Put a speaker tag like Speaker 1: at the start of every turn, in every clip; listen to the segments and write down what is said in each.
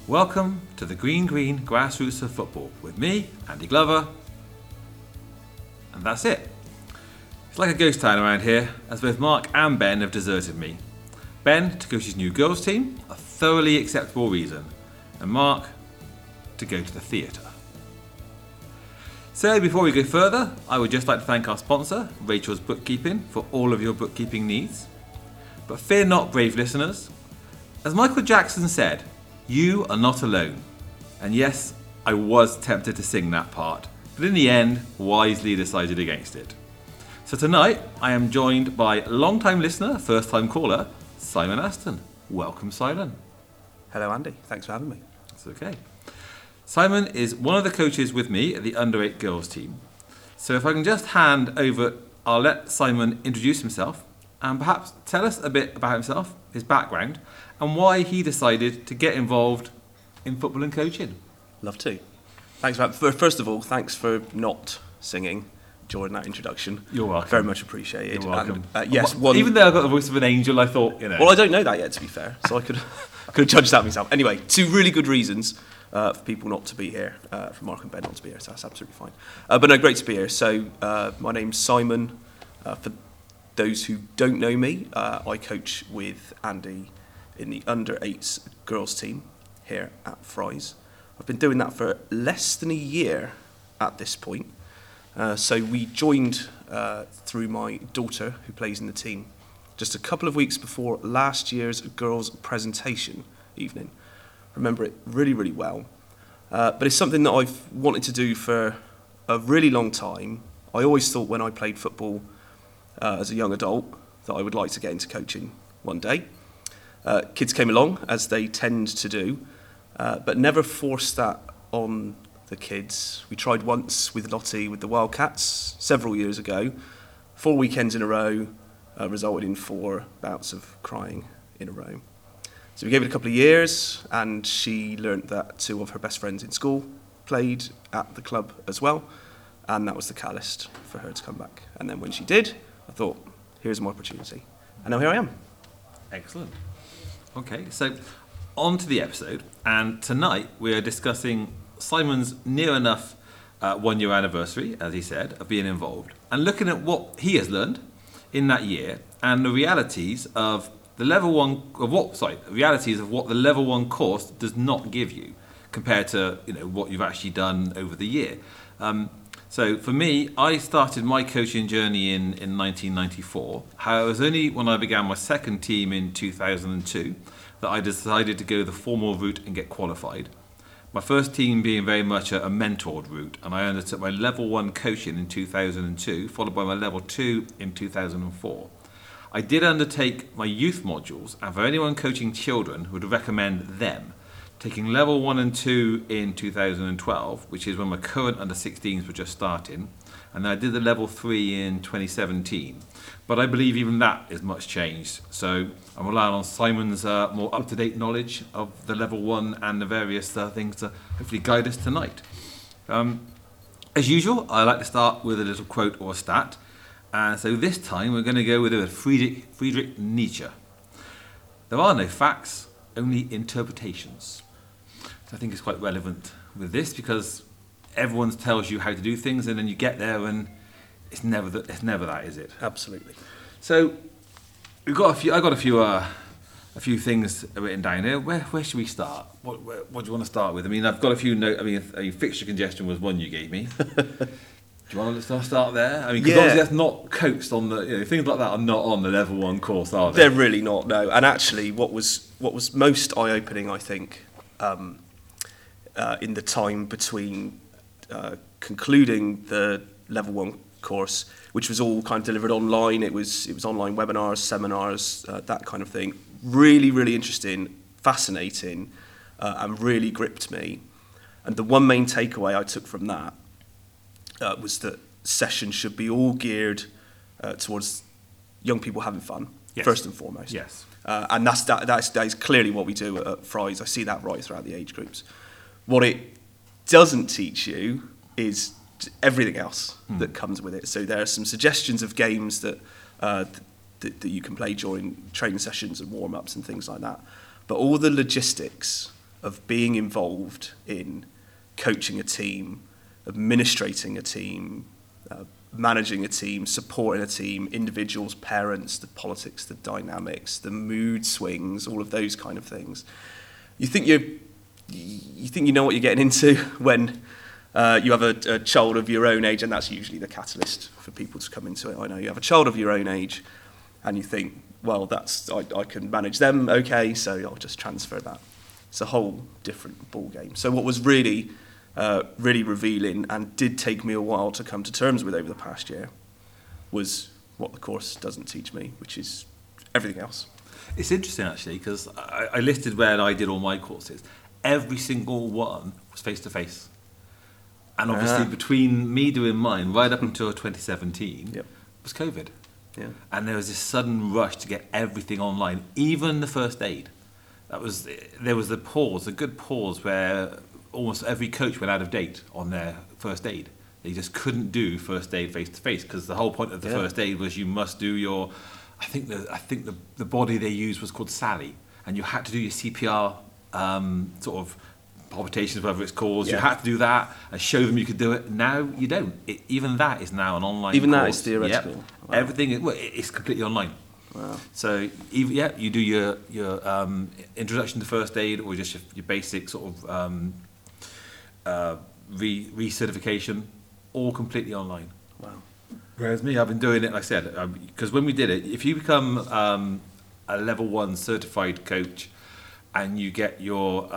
Speaker 1: Welcome to the Green Grassroots of Football with me, Andy Glover, and that's it. It's like a ghost town around here, as both Mark and Ben have deserted me. Ben to coach his new girls team, a thoroughly acceptable reason, and Mark to go to the theatre. So before we go further, I would just like to thank our sponsor, Rachel's Bookkeeping, for all of your bookkeeping needs. But fear not, brave listeners. As Michael Jackson said, you are not alone. And yes, I was tempted to sing that part, but in the end, wisely decided against it. So tonight, I am joined by long-time listener, first-time caller, Simon Aston. Welcome, Simon.
Speaker 2: Hello, Andy. Thanks for having me.
Speaker 1: That's okay. Simon is one of the coaches with me at the Under-8 girls team. So if I can just hand over, I'll let Simon introduce himself and perhaps tell us a bit about himself, his background, and why he decided to get involved in football and coaching.
Speaker 2: Love to. Thanks for first of all, thanks for not singing during that introduction.
Speaker 1: You're welcome.
Speaker 2: Very much appreciated.
Speaker 1: You're welcome.
Speaker 2: And, yes,
Speaker 1: even though I've got the voice of an angel, I thought,
Speaker 2: Well, I don't know that yet, to be fair, so I could have judged that myself. Anyway, two really good reasons for people not to be here, for Mark and Ben not to be here, so that's absolutely fine. But no, great to be here. So my name's Simon. For those who don't know me, I coach with Andy in the Under-8s girls team here at Fry's. I've been doing that for less than a year at this point. So we joined through my daughter, who plays in the team, just a couple of weeks before last year's girls' presentation evening. Remember it really, really well. But it's something that I've wanted to do for a really long time. I always thought when I played football as a young adult that I would like to get into coaching one day. Kids came along, as they tend to do, but never forced that on the kids. We tried once with Lottie with the Wildcats several years ago. 4 weekends in a row resulted in 4 bouts of crying in a row. So we gave it a couple of years, and she learnt that 2 of her best friends in school played at the club as well, and that was the catalyst for her to come back. And then when she did, I thought, here's my opportunity. And now here I am.
Speaker 1: Excellent. Okay, so on to the episode, and tonight we are discussing Simon's near enough 1 year anniversary, as he said, of being involved, and looking at what he has learned in that year and the realities of the realities of what the level 1 course does not give you compared to what you've actually done over the year. So for me, I started my coaching journey in 1994. However, it was only when I began my second team in 2002 that I decided to go the formal route and get qualified. My first team being very much a mentored route, and I undertook my level 1 coaching in 2002, followed by my level 2 in 2004. I did undertake my youth modules, and for anyone coaching children, would recommend them. Taking level 1 and 2 in 2012, which is when my current under-16s were just starting, and then I did the level 3 in 2017. But I believe even that is much changed, so I'm relying on Simon's more up-to-date knowledge of the level 1 and the various things to hopefully guide us tonight. As usual, I like to start with a little quote or stat, and so this time we're going to go with Friedrich Nietzsche. There are no facts, only interpretations. So I think it's quite relevant with this because everyone tells you how to do things, and then you get there and it's never that, is it?
Speaker 2: Absolutely.
Speaker 1: So I got a few things written down here. Where should we start? What do you want to start with? I mean, I've got a few notes. I mean, fixture congestion was one you gave me. Do you want to start there? I mean, because obviously that's not coached on the things like that are not on the level 1 course, are they?
Speaker 2: They're really not, no. And actually, what was most eye-opening, I think, in the time between concluding the level 1 course, which was all kind of delivered online. It was online webinars, seminars, that kind of thing. Really, really interesting, fascinating, and really gripped me. And the one main takeaway I took from that was that sessions should be all geared towards young people having fun,
Speaker 1: yes.
Speaker 2: First and foremost.
Speaker 1: Yes.
Speaker 2: And that is clearly what we do at Fry's. I see that right throughout the age groups. What it doesn't teach you is everything else that comes with it. So there are some suggestions of games that you can play during training sessions and warm-ups and things like that. But all the logistics of being involved in coaching a team, administrating a team, managing a team, supporting a team, individuals, parents, the politics, the dynamics, the mood swings, all of those kind of things. You think you know what you're getting into when you have a child of your own age, and that's usually the catalyst for people to come into it. I know you have a child of your own age, and you think, well, I can manage them, okay, so I'll just transfer that. It's a whole different ball game. So what was really revealing and did take me a while to come to terms with over the past year was what the course doesn't teach me, which is everything else.
Speaker 1: It's interesting, actually, because I listed where I did all my courses. Every single one was face-to-face. And obviously, between me doing mine right up until 2017 was COVID.
Speaker 2: Yeah.
Speaker 1: And there was this sudden rush to get everything online, even the first aid. There was a good pause where almost every coach went out of date on their first aid. They just couldn't do first aid face-to-face because the whole point of the first aid was you must do your... I think the body they used was called Sally, and you had to do your CPR sort of palpitations, whatever it's called. You had to do that and show them you could do it. Now you don't. Even that is now an online
Speaker 2: Even
Speaker 1: course.
Speaker 2: that is theoretical.
Speaker 1: Yep.
Speaker 2: Wow.
Speaker 1: Everything it's completely online.
Speaker 2: Wow.
Speaker 1: So you do your introduction to first aid or just your basic sort of recertification, all completely online.
Speaker 2: Wow.
Speaker 1: Whereas me, I've been doing it, like I said, because when we did it, if you become a level 1 certified coach and you get your,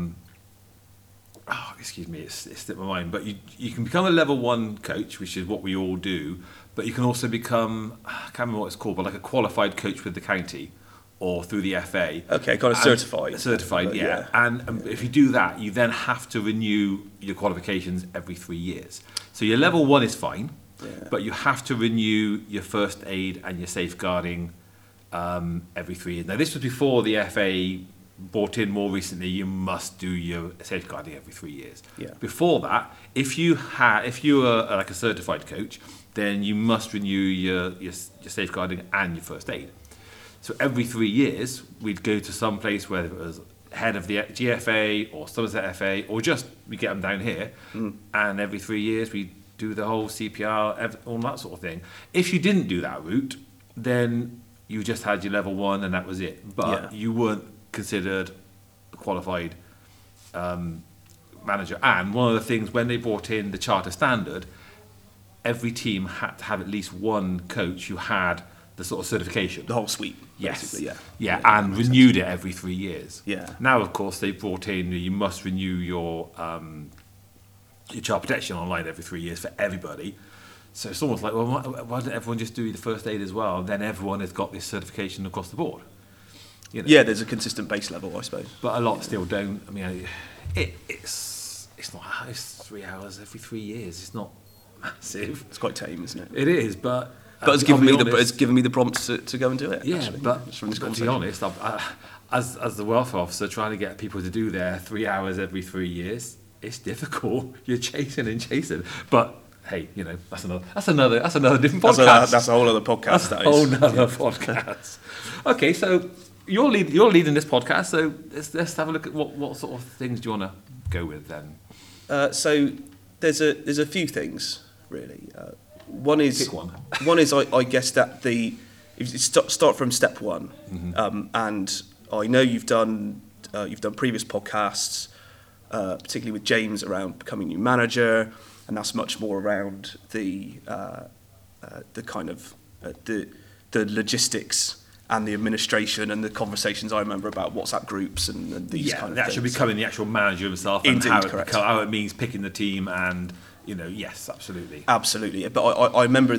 Speaker 1: it's slipped my mind, but you can become a level 1 coach, which is what we all do, but you can also become, I can't remember what it's called, but like a qualified coach with the county or through the FA.
Speaker 2: Okay, kind of certified.
Speaker 1: Certified, yeah. And if you do that, you then have to renew your qualifications every 3 years. So your level 1 is fine. Yeah. But you have to renew your first aid and your safeguarding every 3 years. Now, this was before the FA brought in more recently. You must do your safeguarding every 3 years.
Speaker 2: Yeah.
Speaker 1: Before that, if you were like a certified coach, then you must renew your safeguarding and your first aid. So every 3 years, we'd go to some place where it was head of the GFA or Somerset FA, or just we get them down here, and every 3 years we do the whole CPR, all that sort of thing. If you didn't do that route, then you just had your level 1 and that was it. But you weren't considered a qualified manager. And one of the things, when they brought in the charter standard, every team had to have at least one coach who had the sort of certification.
Speaker 2: The whole suite,
Speaker 1: yes.
Speaker 2: basically,
Speaker 1: and renewed it every 3 years.
Speaker 2: Yeah.
Speaker 1: Now, of course, they've brought in, you must renew your child protection online every 3 years for everybody. So it's almost like, well, why don't everyone just do the first aid as well? And then everyone has got this certification across the board. You know?
Speaker 2: Yeah, there's a consistent base level, I suppose.
Speaker 1: But a lot still don't. I mean, it's not. It's 3 hours every 3 years. It's not massive.
Speaker 2: It's quite tame, isn't it?
Speaker 1: It is, but
Speaker 2: it's given me the prompt to go and do it.
Speaker 1: Yeah,
Speaker 2: actually,
Speaker 1: but
Speaker 2: from this
Speaker 1: to be honest, as the welfare officer, trying to get people to do their 3 hours every 3 years, it's difficult. You're chasing, but hey, you know, that's another different podcast.
Speaker 2: That's a whole other podcast.
Speaker 1: That's a whole other podcast. Okay, so you're leading this podcast. So let's have a look at what sort of things do you want to go with then?
Speaker 2: So there's a few things really. One is
Speaker 1: Pick one.
Speaker 2: One is I guess that if you start from step one, and I know you've done previous podcasts, particularly with James around becoming new manager, and that's much more around the kind of the logistics and the administration and the conversations I remember about WhatsApp groups and these kind of things.
Speaker 1: Yeah, actually becoming the actual manager himself, and how it means picking the team, and yes, absolutely.
Speaker 2: Absolutely, but I remember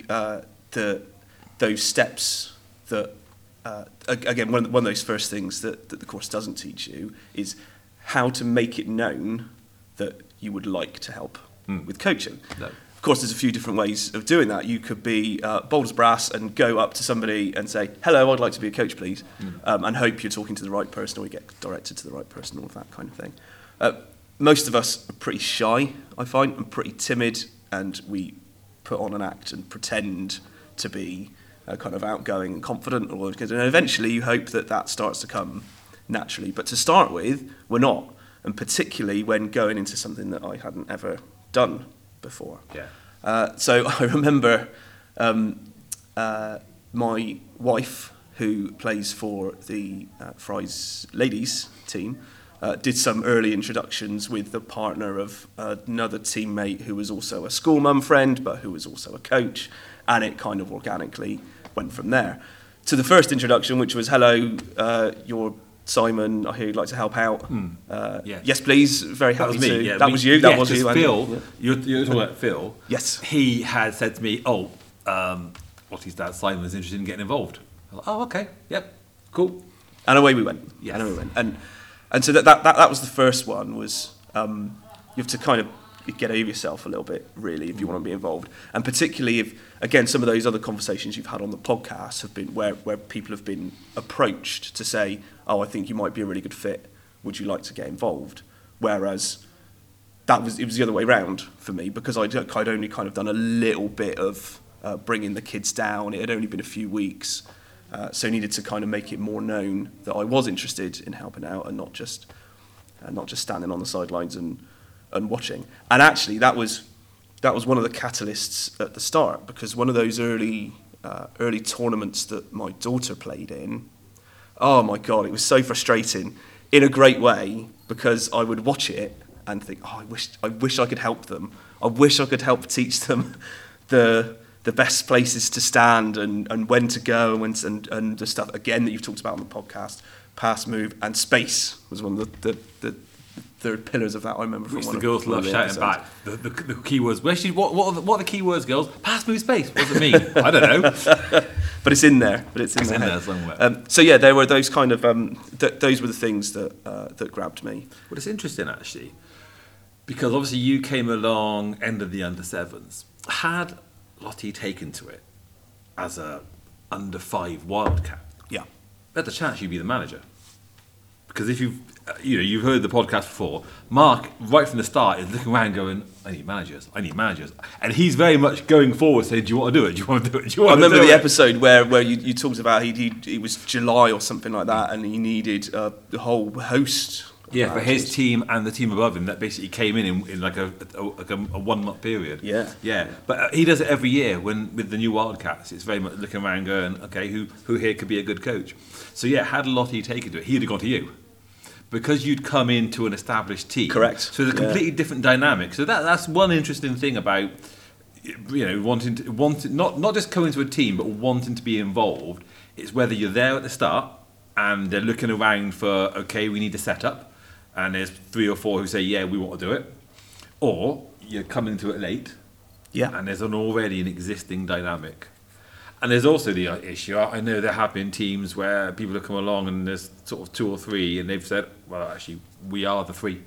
Speaker 2: those steps that again one of those first things that the course doesn't teach you is how to make it known that you would like to help with coaching.
Speaker 1: No.
Speaker 2: Of course, there's a few different ways of doing that. You could be bold as brass and go up to somebody and say, "Hello, I'd like to be a coach, please," and hope you're talking to the right person or you get directed to the right person, all of that kind of thing. Most of us are pretty shy, I find, and pretty timid, and we put on an act and pretend to be kind of outgoing and confident, and eventually you hope that starts to come naturally. But to start with, we're not. And particularly when going into something that I hadn't ever done before.
Speaker 1: Yeah.
Speaker 2: So I remember my wife, who plays for the Fry's ladies team, did some early introductions with the partner of another teammate who was also a school mum friend, but who was also a coach, and it kind of organically went from there. To the first introduction, which was, hello, you're Simon, I hear you'd like to help out.
Speaker 1: Yeah.
Speaker 2: Yes, please, very
Speaker 1: That
Speaker 2: happy
Speaker 1: was me.
Speaker 2: to.
Speaker 1: Yeah,
Speaker 2: that was you, that was
Speaker 1: 'cause
Speaker 2: you.
Speaker 1: Phil,
Speaker 2: Yeah.
Speaker 1: you're talking about Phil.
Speaker 2: Yes.
Speaker 1: He had said to me, Lottie's dad Simon is interested in getting involved. I was like, oh, okay, yep, cool.
Speaker 2: And away we went.
Speaker 1: Yes.
Speaker 2: And away we went. And so that was the first one, was you have to kind of get over yourself a little bit, really, if you want to be involved. And particularly if, again, some of those other conversations you've had on the podcast have been where people have been approached to say, oh, I think you might be a really good fit. Would you like to get involved? Whereas it was the other way around for me, because I'd only kind of done a little bit of bringing the kids down. It had only been a few weeks. So needed to kind of make it more known that I was interested in helping out and not just standing on the sidelines and watching. And actually, that was one of the catalysts at the start, because one of those early tournaments that my daughter played in, oh my God, it was so frustrating in a great way, because I would watch it and think, oh, I wish I could help them. I wish I could help teach them the best places to stand and when to go and the stuff, again, that you've talked about on the podcast. Pass, move, and space was one of the third pillars of that, I remember.
Speaker 1: Which
Speaker 2: from
Speaker 1: the girls love shouting back. The key words. What are the key words, girls? Pass, move, space. What does it mean? I don't know.
Speaker 2: But it's in there. It's in there somewhere. So yeah, there were those kind of those were the things that grabbed me.
Speaker 1: Well, it's interesting actually, because obviously you came along end of the under-7s. Had Lottie taken to it as a under-5 wildcat,
Speaker 2: Yeah.
Speaker 1: there's a chance you'd be the manager. Because if you've heard the podcast before, Mark right from the start is looking around going, I need managers, and he's very much going forward saying, do you want to do it? Do you want to do it? Do you
Speaker 2: I
Speaker 1: want to
Speaker 2: remember
Speaker 1: do
Speaker 2: the
Speaker 1: it?
Speaker 2: episode where you talked about it was July or something like that, and he needed the whole host.
Speaker 1: Yeah, for his team and the team above him that basically came in like a 1 month period.
Speaker 2: Yeah.
Speaker 1: Yeah. But he does it every year with the new Wildcats. It's very much looking around going, okay, who here could be a good coach? So yeah, had Lottie taken to it, he'd have gone to you. Because you'd come into an established team.
Speaker 2: Correct.
Speaker 1: So there's a completely different dynamic. So that's one interesting thing about wanting not just coming to a team, but wanting to be involved. It's whether you're there at the start and they're looking around for, okay, we need to set up. And there's 3 or 4 who say, yeah, we want to do it. Or you're coming to it late, and there's already an existing dynamic. And there's also the issue, I know there have been teams where people have come along and there's sort of 2 or 3 and they've said, well, actually, we are the 3.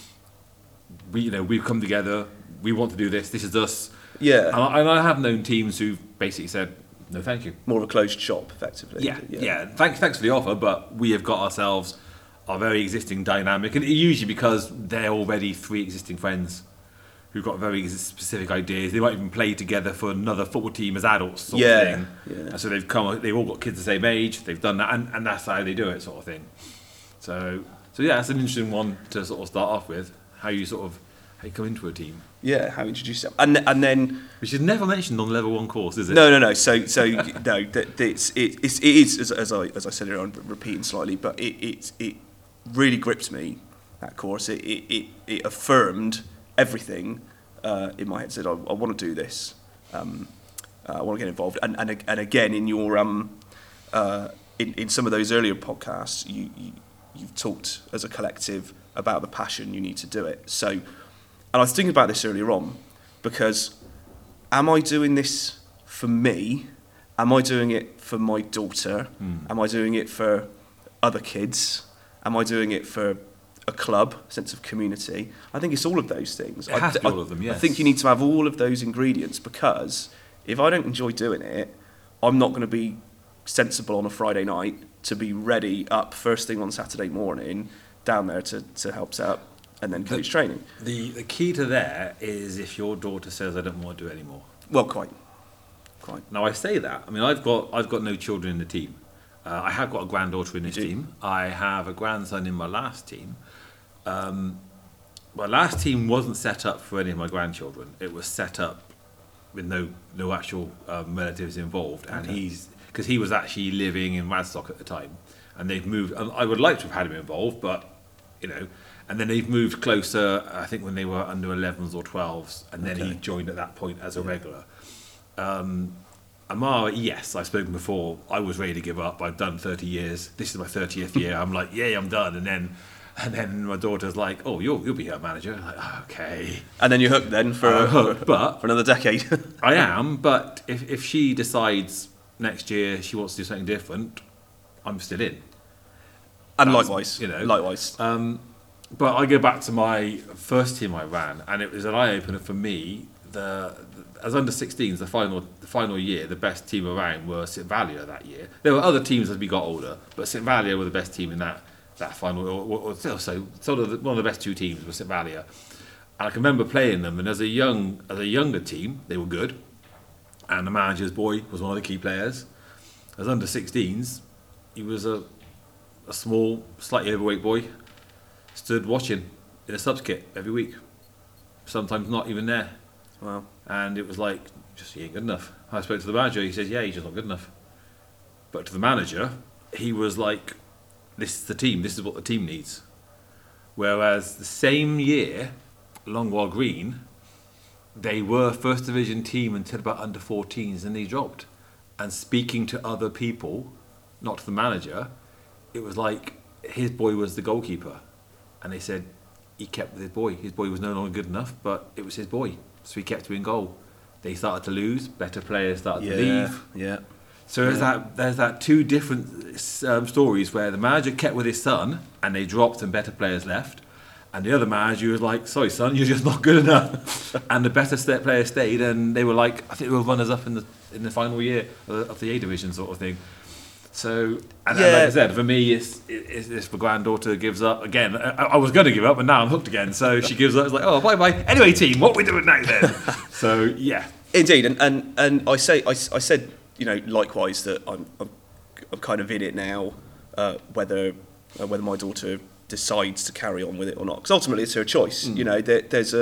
Speaker 1: We've come together, we want to do this is us.
Speaker 2: Yeah.
Speaker 1: And I have known teams who've basically said, no, thank you.
Speaker 2: More of a closed shop, effectively.
Speaker 1: Yeah. Thanks for the offer, but we have got ourselves a very existing dynamic, and usually because they're already 3 existing friends who've got very specific ideas. They might even play together for another football team as adults, sort of thing.
Speaker 2: Yeah.
Speaker 1: And so they've all got kids the same age. They've done that, and that's how they do it, sort of thing. So yeah, that's an interesting one to sort of start off with. How you come into a team.
Speaker 2: Yeah, how you introduce yourself, and then
Speaker 1: which is never mentioned on the level 1 course, is it?
Speaker 2: No. So no, it is as I said earlier on, repeating slightly, but it really gripped me, that course. It affirmed everything in my head. Said I want to do this. I want to get involved. And again, in your in some of those earlier podcasts, you've talked as a collective about the passion you need to do it. So, and I was thinking about this earlier on, because am I doing this for me? Am I doing it for my daughter? Am I doing it for other kids? Am I doing it for a club, sense of community? I think it's all of those things.
Speaker 1: It has to be all of them, yes.
Speaker 2: I think you need to have all of those ingredients, because if I don't enjoy doing it, I'm not going to be sensible on a Friday night to be ready up first thing on Saturday morning down there to help set up and then coach training.
Speaker 1: The key to there is if your daughter says, I don't want to do it anymore.
Speaker 2: Well, quite.
Speaker 1: Now I say that. I mean, I've got no children in the team. I have got a granddaughter in this
Speaker 2: You do?
Speaker 1: team. I have a grandson in my last team. My last team wasn't set up for any of my grandchildren. It was set up with no actual relatives involved, and because he was actually living in Radstock at the time, and they've moved. And I would like to have had him involved, but and then they've moved closer. I think when they were under 11s or 12s, and then he joined at that point as a regular. Amara, yes, I've spoken before. I was ready to give up. I've done 30 years. This is my 30th year. I'm like, yeah, I'm done. And then my daughter's like, oh, you'll be her manager. I'm like, okay.
Speaker 2: And then you're hooked then for
Speaker 1: But
Speaker 2: another decade.
Speaker 1: I am. But if she decides next year she wants to do something different, I'm still in.
Speaker 2: And likewise,
Speaker 1: likewise. But I go back to my first team I ran, and it was an eye opener for me. As under 16s, the final year, the best team around were St Vallier that year. There were other teams as we got older, but St Vallier were the best team in that final. Or still, so sort of one of the best two teams was St Vallier, and I can remember playing them. And as a younger team, they were good, and the manager's boy was one of the key players. As under 16s, he was a small, slightly overweight boy, stood watching in a subs kit every week, sometimes not even there.
Speaker 2: Wow.
Speaker 1: And it was like, he ain't good enough. I spoke to the manager, he says, yeah, he's just not good enough. But to the manager, he was like, this is the team, this is what the team needs. Whereas the same year, Longwell Green, they were first division team until about under 14s, and they dropped. And speaking to other people, not to the manager, it was like his boy was the goalkeeper. And they said he kept with his boy. His boy was no longer good enough, but it was his boy. So he kept him in goal. They started to lose. Better players started to leave.
Speaker 2: Yeah.
Speaker 1: So there's that two different stories where the manager kept with his son and they dropped and better players left. And the other manager was like, sorry son, you're just not good enough. And the better players stayed, and they were like, I think they were runners up in the final year of the A division sort of thing. So, and like I said, for me, it's the granddaughter gives up. Again, I was going to give up, and now I'm hooked again. So she gives up. It's like, oh, bye. Anyway, team, what are we doing now then? So, yeah.
Speaker 2: Indeed, and I said, likewise that I'm kind of in it now, whether my daughter decides to carry on with it or not. Because ultimately, it's her choice. There's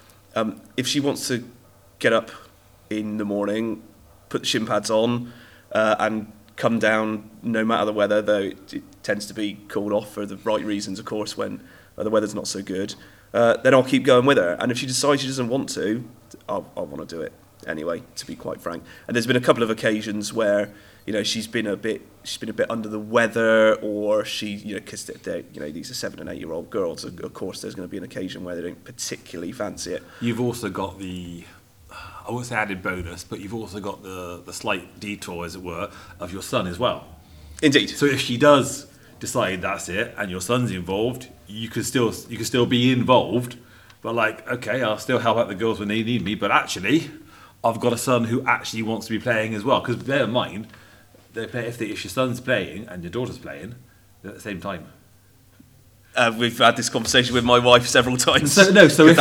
Speaker 2: if she wants to get up in the morning, put the shin pads on, and come down no matter the weather, though it tends to be called off for the right reasons, of course, when the weather's not so good, then I'll keep going with her. And if she decides she doesn't want to, I'll want to do it anyway, to be quite frank. And there's been a couple of occasions where she's been a bit under the weather, or she because these are 7 and 8 year old girls, of course there's going to be an occasion where they don't particularly fancy it.
Speaker 1: You've also got I won't say added bonus, but you've also got the slight detour, as it were, of your son as well.
Speaker 2: Indeed.
Speaker 1: So if she does decide that's it, and your son's involved, you could still be involved, but like, okay, I'll still help out the girls when they need me, but actually, I've got a son who actually wants to be playing as well. Because bear in mind, if your son's playing and your daughter's playing, they're at the same time.
Speaker 2: We've had this conversation with my wife several times.
Speaker 1: So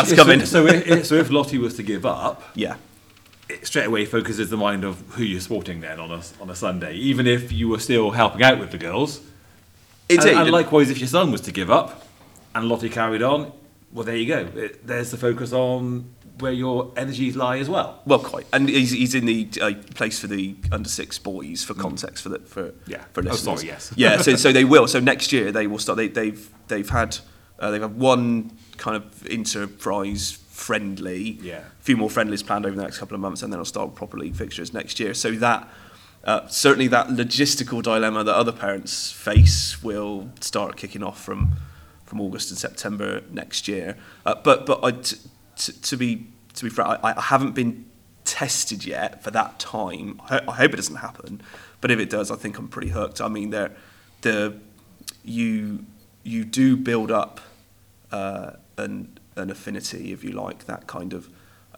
Speaker 2: if
Speaker 1: if Lottie was to give up,
Speaker 2: yeah,
Speaker 1: it straight away focuses the mind of who you're supporting then on a Sunday, even if you were still helping out with the girls.
Speaker 2: Indeed.
Speaker 1: And likewise, if your son was to give up and Lottie carried on, well, there you go. There's the focus on where your energies lie as well.
Speaker 2: Well, quite. And he's in the place for the under 6 boys, for context, for listeners.
Speaker 1: Oh, sorry, yes.
Speaker 2: Yeah. So they will. So next year they will start. They've had one kind of enterprise friendly.
Speaker 1: Yeah.
Speaker 2: A few more friendlies planned over the next couple of months, and then I'll start proper league fixtures next year. So that certainly that logistical dilemma that other parents face will start kicking off from August and September next year. But to be frank, I haven't been tested yet for that time. I hope it doesn't happen, but if it does, I think I'm pretty hooked. I mean, you do build up an affinity, if you like, that kind of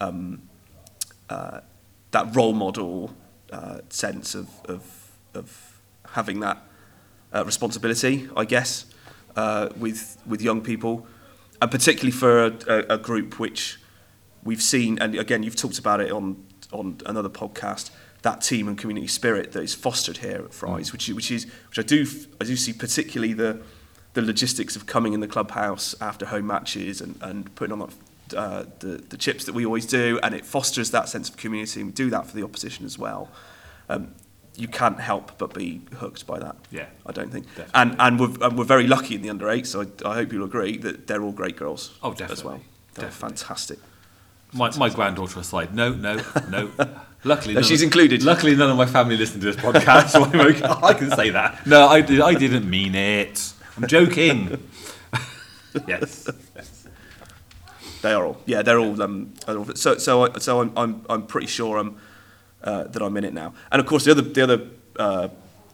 Speaker 2: that role model sense of having that responsibility, I guess, with young people. And particularly for a group which we've seen, and again, you've talked about it on another podcast, that team and community spirit that is fostered here at Fry's, which I do see particularly the logistics of coming in the clubhouse after home matches and putting on the chips that we always do, and it fosters that sense of community, and we do that for the opposition as well. You can't help but be hooked by that.
Speaker 1: Yeah,
Speaker 2: I don't think.
Speaker 1: definitely.
Speaker 2: And we're very lucky in the under-8s, so I hope you'll agree that they're all great girls.
Speaker 1: Oh, definitely.
Speaker 2: As well. They're
Speaker 1: Definitely.
Speaker 2: fantastic.
Speaker 1: My granddaughter aside, no. Luckily,
Speaker 2: No, she's included.
Speaker 1: Luckily, none of my family listen to this podcast, so I'm okay. I can say that. No, I didn't mean it. I'm joking. Yes.
Speaker 2: They are all. Yeah, they're all. So I'm pretty sure that I'm in it now. And of course, the other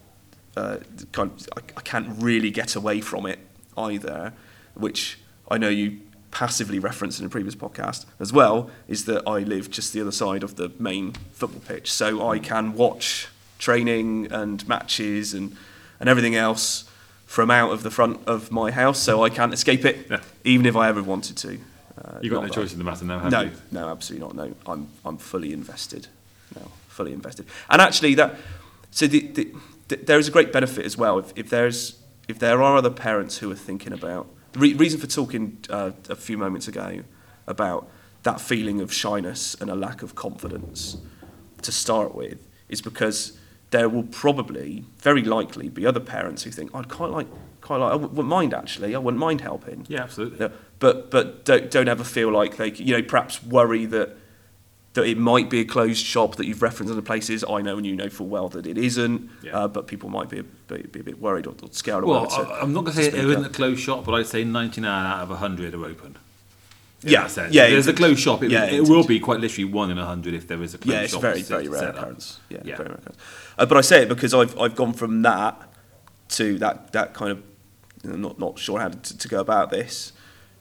Speaker 2: I can't really get away from it either, which I know you passively referenced in a previous podcast as well, is that I live just the other side of the main football pitch, so I can watch training and matches and everything else from out of the front of my house, so I can't escape it, even if I ever wanted to.
Speaker 1: You've got no choice in the matter now, have you?
Speaker 2: No, absolutely not. No, I'm fully invested now, fully invested. And actually, there is a great benefit as well if there are other parents who are thinking about. The reason for talking a few moments ago about that feeling of shyness and a lack of confidence to start with is because there will probably, very likely, be other parents who think, I'd quite like, I wouldn't mind actually, I wouldn't mind helping.
Speaker 1: Yeah, absolutely.
Speaker 2: But don't ever feel like they, perhaps worry that it might be a closed shop that you've referenced other places. I know and you know full well that it isn't, but people might be a bit worried or scared about it.
Speaker 1: I'm not going to say it isn't a closed shop, but I'd say 99 out of 100 are open.
Speaker 2: Yeah,
Speaker 1: there's a closed shop. It will be quite literally 1 in 100 if there is a closed shop.
Speaker 2: Yeah, it's very, very rare occurrence. Yeah,
Speaker 1: Yeah.
Speaker 2: very rare occurrence. But I say it because I've gone from that to that kind of, not sure how to go about this,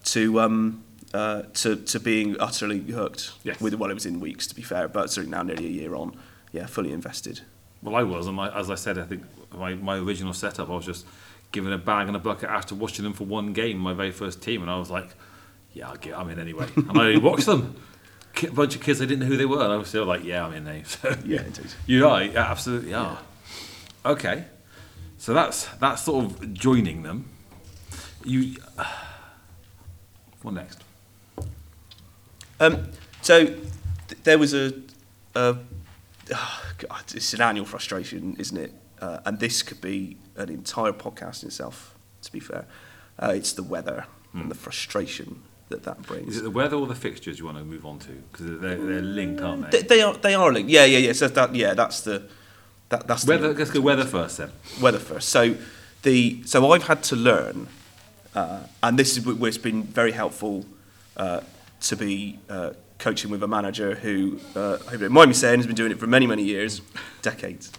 Speaker 2: to being utterly hooked.
Speaker 1: Yes.
Speaker 2: It was in weeks, to be fair, but certainly now nearly a year on, fully invested.
Speaker 1: Well, I was, and as I said, I think my original setup, I was just given a bag and a bucket after watching them for one game, my very first team, and I was like, I'm in anyway. And I watched them. A bunch of kids, I didn't know who they were, and I was still like, I'm in there. So,
Speaker 2: Yeah, indeed.
Speaker 1: you are, you absolutely are. Yeah. Okay, so that's sort of joining them. What next?
Speaker 2: There was it's an annual frustration, isn't it? And this could be an entire podcast in itself, to be fair. It's the weather and the frustration that brings.
Speaker 1: Is it the weather or the fixtures you want to move on to? Because they're linked, aren't they?
Speaker 2: They are linked. Yeah. So that's the
Speaker 1: weather. Let's go weather first then.
Speaker 2: Weather first. So I've had to learn, and this is where it's been very helpful to be coaching with a manager who, I hope you don't mind me saying, has been doing it for many years, decades.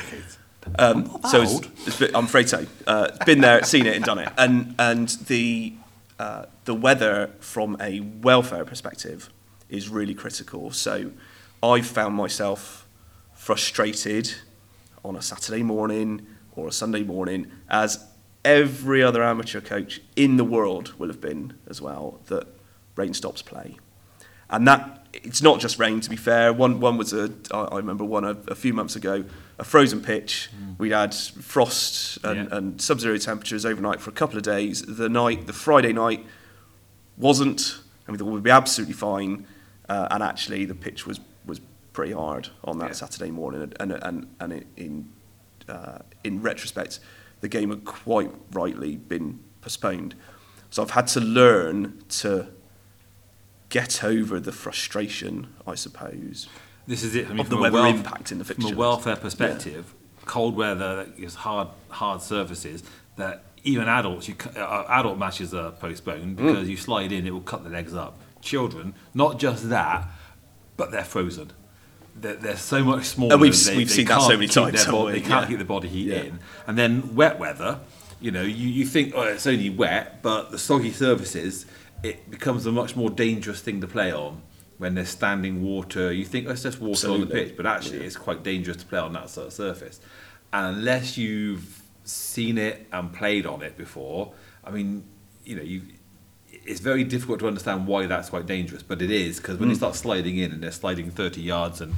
Speaker 2: I'm afraid so. Been there, seen it, and done it. And the weather from a welfare perspective is really critical. So I've found myself frustrated on a Saturday morning or a Sunday morning, as every other amateur coach in the world will have been as well, that rain stops play. And that, it's not just rain, to be fair. One was I remember one a few months ago, a frozen pitch. We'd had frost and sub-zero temperatures overnight for a couple of days. The Friday night wasn't, and we thought we'd be absolutely fine. And actually, the pitch was pretty hard on that Saturday morning. And in retrospect, the game had quite rightly been postponed. So I've had to learn to get over the frustration, I suppose.
Speaker 1: This is it. I mean,
Speaker 2: of the weather impact in the fixtures.
Speaker 1: From a welfare perspective, cold weather that gives hard surfaces that even adults, adult matches are postponed because you slide in, it will cut the legs up. Children, not just that, but they're frozen. They're so much smaller.
Speaker 2: And we've seen that so many times.
Speaker 1: They can't keep the body heat in. And then wet weather, you think, it's only wet, but the soggy surfaces, it becomes a much more dangerous thing to play on when there's standing water. You think, it's just water on the pitch, but actually it's quite dangerous to play on that sort of surface. And unless you've seen it and played on it before, I mean, it's very difficult to understand why that's quite dangerous, but it is, because when you start sliding in and they're sliding 30 yards and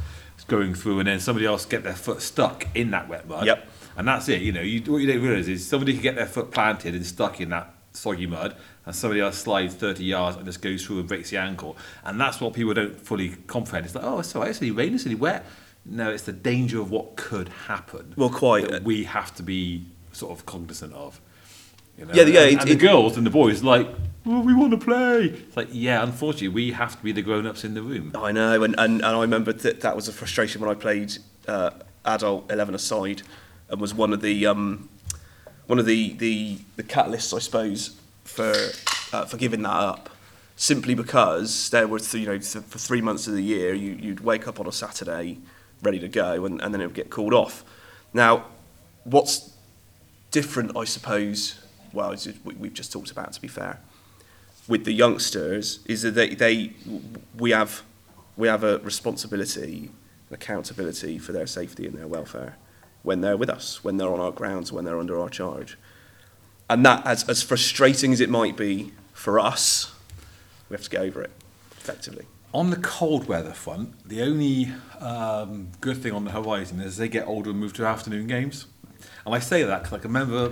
Speaker 1: going through, and then somebody else get their foot stuck in that wet mud.
Speaker 2: Yep.
Speaker 1: And that's it. What you don't realise is somebody can get their foot planted and stuck in that soggy mud, and somebody else slides 30 yards and just goes through and breaks the ankle. And that's what people don't fully comprehend. It's like, oh, it's all right, it's only rain, it's only wet. No, it's the danger of what could happen.
Speaker 2: Well, quite.
Speaker 1: That we have to be sort of cognizant of.
Speaker 2: Yeah.
Speaker 1: And the girls and the boys like, oh, we want to play. It's like, yeah, unfortunately, we have to be the grown-ups in the room.
Speaker 2: I know, and I remember that was a frustration when I played adult 11-a-side, and was one of the catalysts, I suppose, for giving that up. Simply because there was, for 3 months of the year, you'd wake up on a Saturday ready to go, and then it would get called off. Now, what's different, I suppose, well, as we've just talked about, to be fair, with the youngsters, is that we have a responsibility, an accountability for their safety and their welfare when they're with us, when they're on our grounds, when they're under our charge. And that, as frustrating as it might be for us, we have to get over it effectively.
Speaker 1: On the cold weather front, the only good thing on the horizon is they get older and move to afternoon games. And I say that because I can remember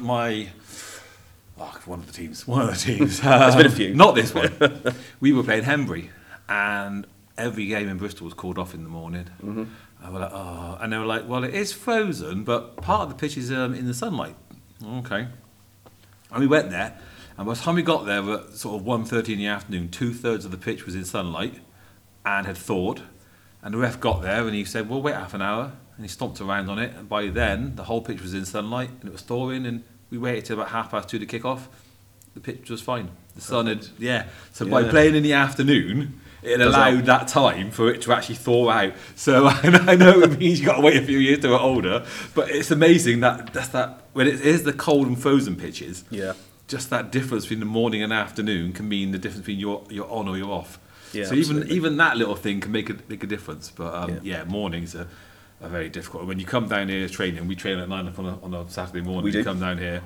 Speaker 1: one of the teams.
Speaker 2: There's been a few.
Speaker 1: Not this one. We were playing Henbury, and every game in Bristol was called off in the morning. Mm-hmm. And we're like, oh, and they were like, well, it is frozen, but part of the pitch is in the sunlight. Okay. And we went there, and by the time we got there, at sort of 1:30 in the afternoon, 2/3 of the pitch was in sunlight and had thawed. And the ref got there, and he said, well, wait half an hour. And he stomped around on it, and by then, the whole pitch was in sunlight, and it was thawing, and we waited till about 2:30 to kick off. The pitch was fine. The sun had, So by playing in the afternoon, it allowed that time for it to actually thaw out. So I know it means you've got to wait a few years to get older, but it's amazing that when it is the cold and frozen pitches, just that difference between the morning and afternoon can mean the difference between you're on or you're off.
Speaker 2: Yeah,
Speaker 1: so even that little thing can make a difference. But mornings are very difficult. When you come down here training, we train at 9 o'clock on a Saturday morning. You come down here.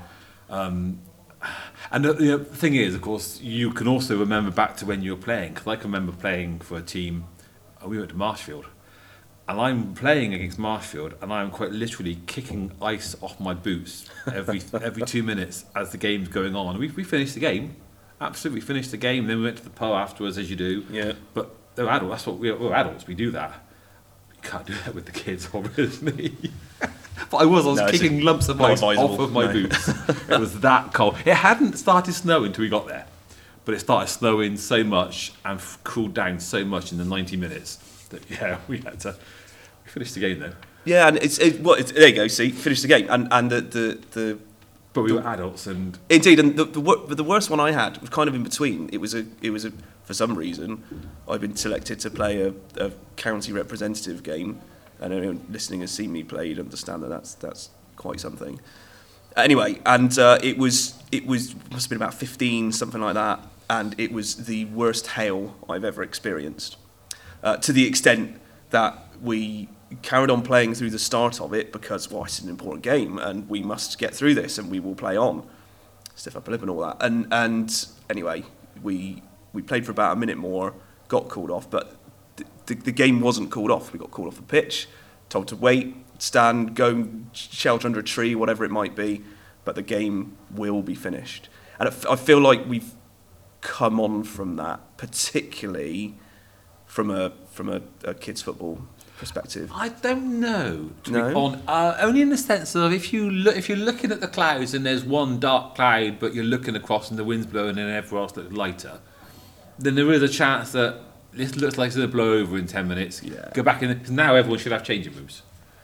Speaker 1: And the thing is, of course, you can also remember back to when you were playing. Because I can remember playing for a team. We went to Marshfield, and I'm playing against Marshfield, and I'm quite literally kicking ice off my boots every 2 minutes as the game's going on. We finished the game, absolutely finished the game. Then we went to the pub afterwards, as you do. Yeah. But they're adults. That's what we're adults. We do that. You can't do that with the kids, obviously. But I was kicking lumps of ice off of my boots. It was that cold. It hadn't started snowing until we got there, but it started snowing so much and cooled down so much in the 90 minutes that we had to finish the game though. Yeah, and
Speaker 2: there you go. See, finish the game, and the.
Speaker 1: But we were adults, and
Speaker 2: indeed, and the worst one I had was kind of in between. It was a for some reason I've been selected to play a county representative game. And anyone listening has seen me play, you'd understand that's quite something. Anyway, and it was must have been about 15, something like that, and it was the worst hail I've ever experienced. To the extent that we carried on playing through the start of it because, it's an important game and we must get through this and we will play on. Stiff upper lip and all that. And anyway, we played for about a minute more, got called off, but the game wasn't called off. We got called off the pitch, told to wait, stand, go shelter under a tree, whatever it might be, but the game will be finished. And I feel like we've come on from that, particularly from a kids' football perspective.
Speaker 1: I don't know. Only in the sense of if you're looking at the clouds and there's one dark cloud, but you're looking across and the wind's blowing and everywhere else looks lighter, then there is a chance that this looks like it's going to blow over in 10 minutes. Yeah. Go back in. Because now everyone should have changing rooms.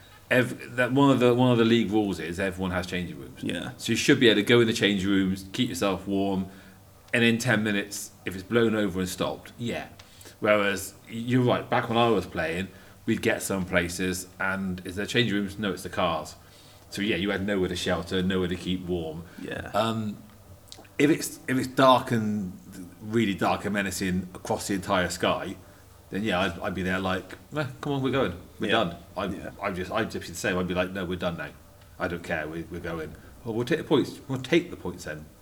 Speaker 1: One of the league rules is everyone has changing rooms.
Speaker 2: Yeah.
Speaker 1: So you should be able to go in the changing rooms, keep yourself warm, and in 10 minutes, if it's blown over and stopped, Whereas you're right. Back when I was playing, we'd get some places, and is there changing rooms? No, it's the cars. So you had nowhere to shelter, nowhere to keep warm.
Speaker 2: Yeah.
Speaker 1: If it's dark and really dark and menacing across the entire sky, then I'd be there like, come on, we're going, we're done. I'd just be the same. I'd be like, no, we're done now. I don't care, we're going. Well, we'll take the points. We'll take the points then.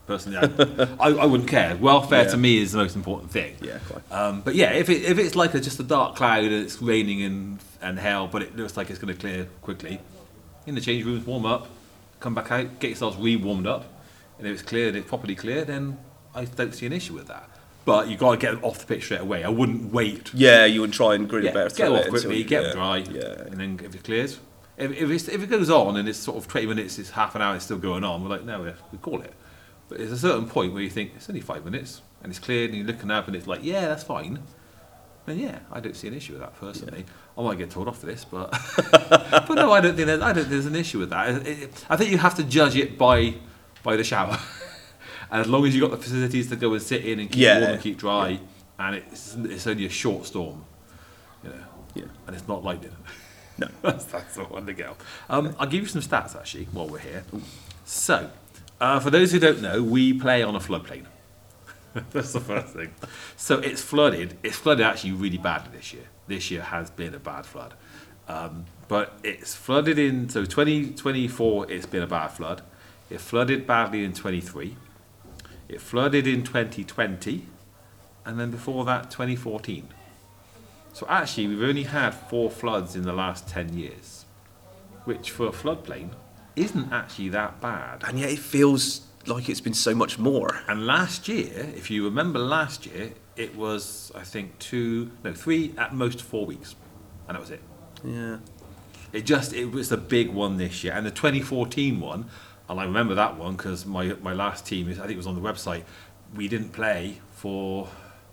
Speaker 1: Personally, I wouldn't care. Welfare to
Speaker 2: Yeah.
Speaker 1: me is the most important thing.
Speaker 2: Yeah, quite.
Speaker 1: But yeah, if it's like just a dark cloud and it's raining and hell, but it looks like it's going to clear quickly, in the change rooms, warm up, come back out, get yourselves re-warmed up, and if it's clear and it's properly clear, then I don't see an issue with that. But you've got to get them off the pitch straight away. I wouldn't wait.
Speaker 2: Yeah, you would try and grit
Speaker 1: Yeah,
Speaker 2: it better.
Speaker 1: get
Speaker 2: through
Speaker 1: them
Speaker 2: it
Speaker 1: off quickly,
Speaker 2: until-
Speaker 1: get
Speaker 2: yeah,
Speaker 1: them dry,
Speaker 2: Yeah.
Speaker 1: and then if it clears. If it goes on and it's sort of 20 minutes, it's half an hour, it's still going on, we're like, no, we call it. But there's a certain point where you think, it's only 5 minutes, and it's cleared, and you're looking up, and it's like, yeah, that's fine. Then yeah, I don't see an issue with that personally. I might get told off for this, but but no, I don't think there's an issue with that. I think you have to judge it by the shower, and as long as you've got the facilities to go and sit in and keep warm and keep dry, and it's only a short storm,
Speaker 2: Yeah.
Speaker 1: and it's not lightning.
Speaker 2: No.
Speaker 1: that's the one to go. I'll give you some stats actually while we're here. So, for those who don't know, we play on a floodplain. That's the first thing. So it's flooded. It's flooded actually really badly this year. This year has been a bad flood. But it's flooded in, so 2024 it's been a bad flood. It flooded badly in 23. It flooded in 2020. And then before that, 2014. So actually, we've only had 4 floods in the last 10 years, which for a floodplain isn't actually that bad.
Speaker 2: And yet it feels like it's been so much more.
Speaker 1: And last year, if you remember last year, it was, I think, 3, at most 4 weeks. And that was it.
Speaker 2: Yeah.
Speaker 1: It was a big one this year. And the 2014 one, and I remember that one because my last team, I think it was on the website, we didn't play for,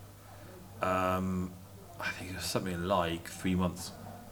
Speaker 1: I think it was something like 3 months.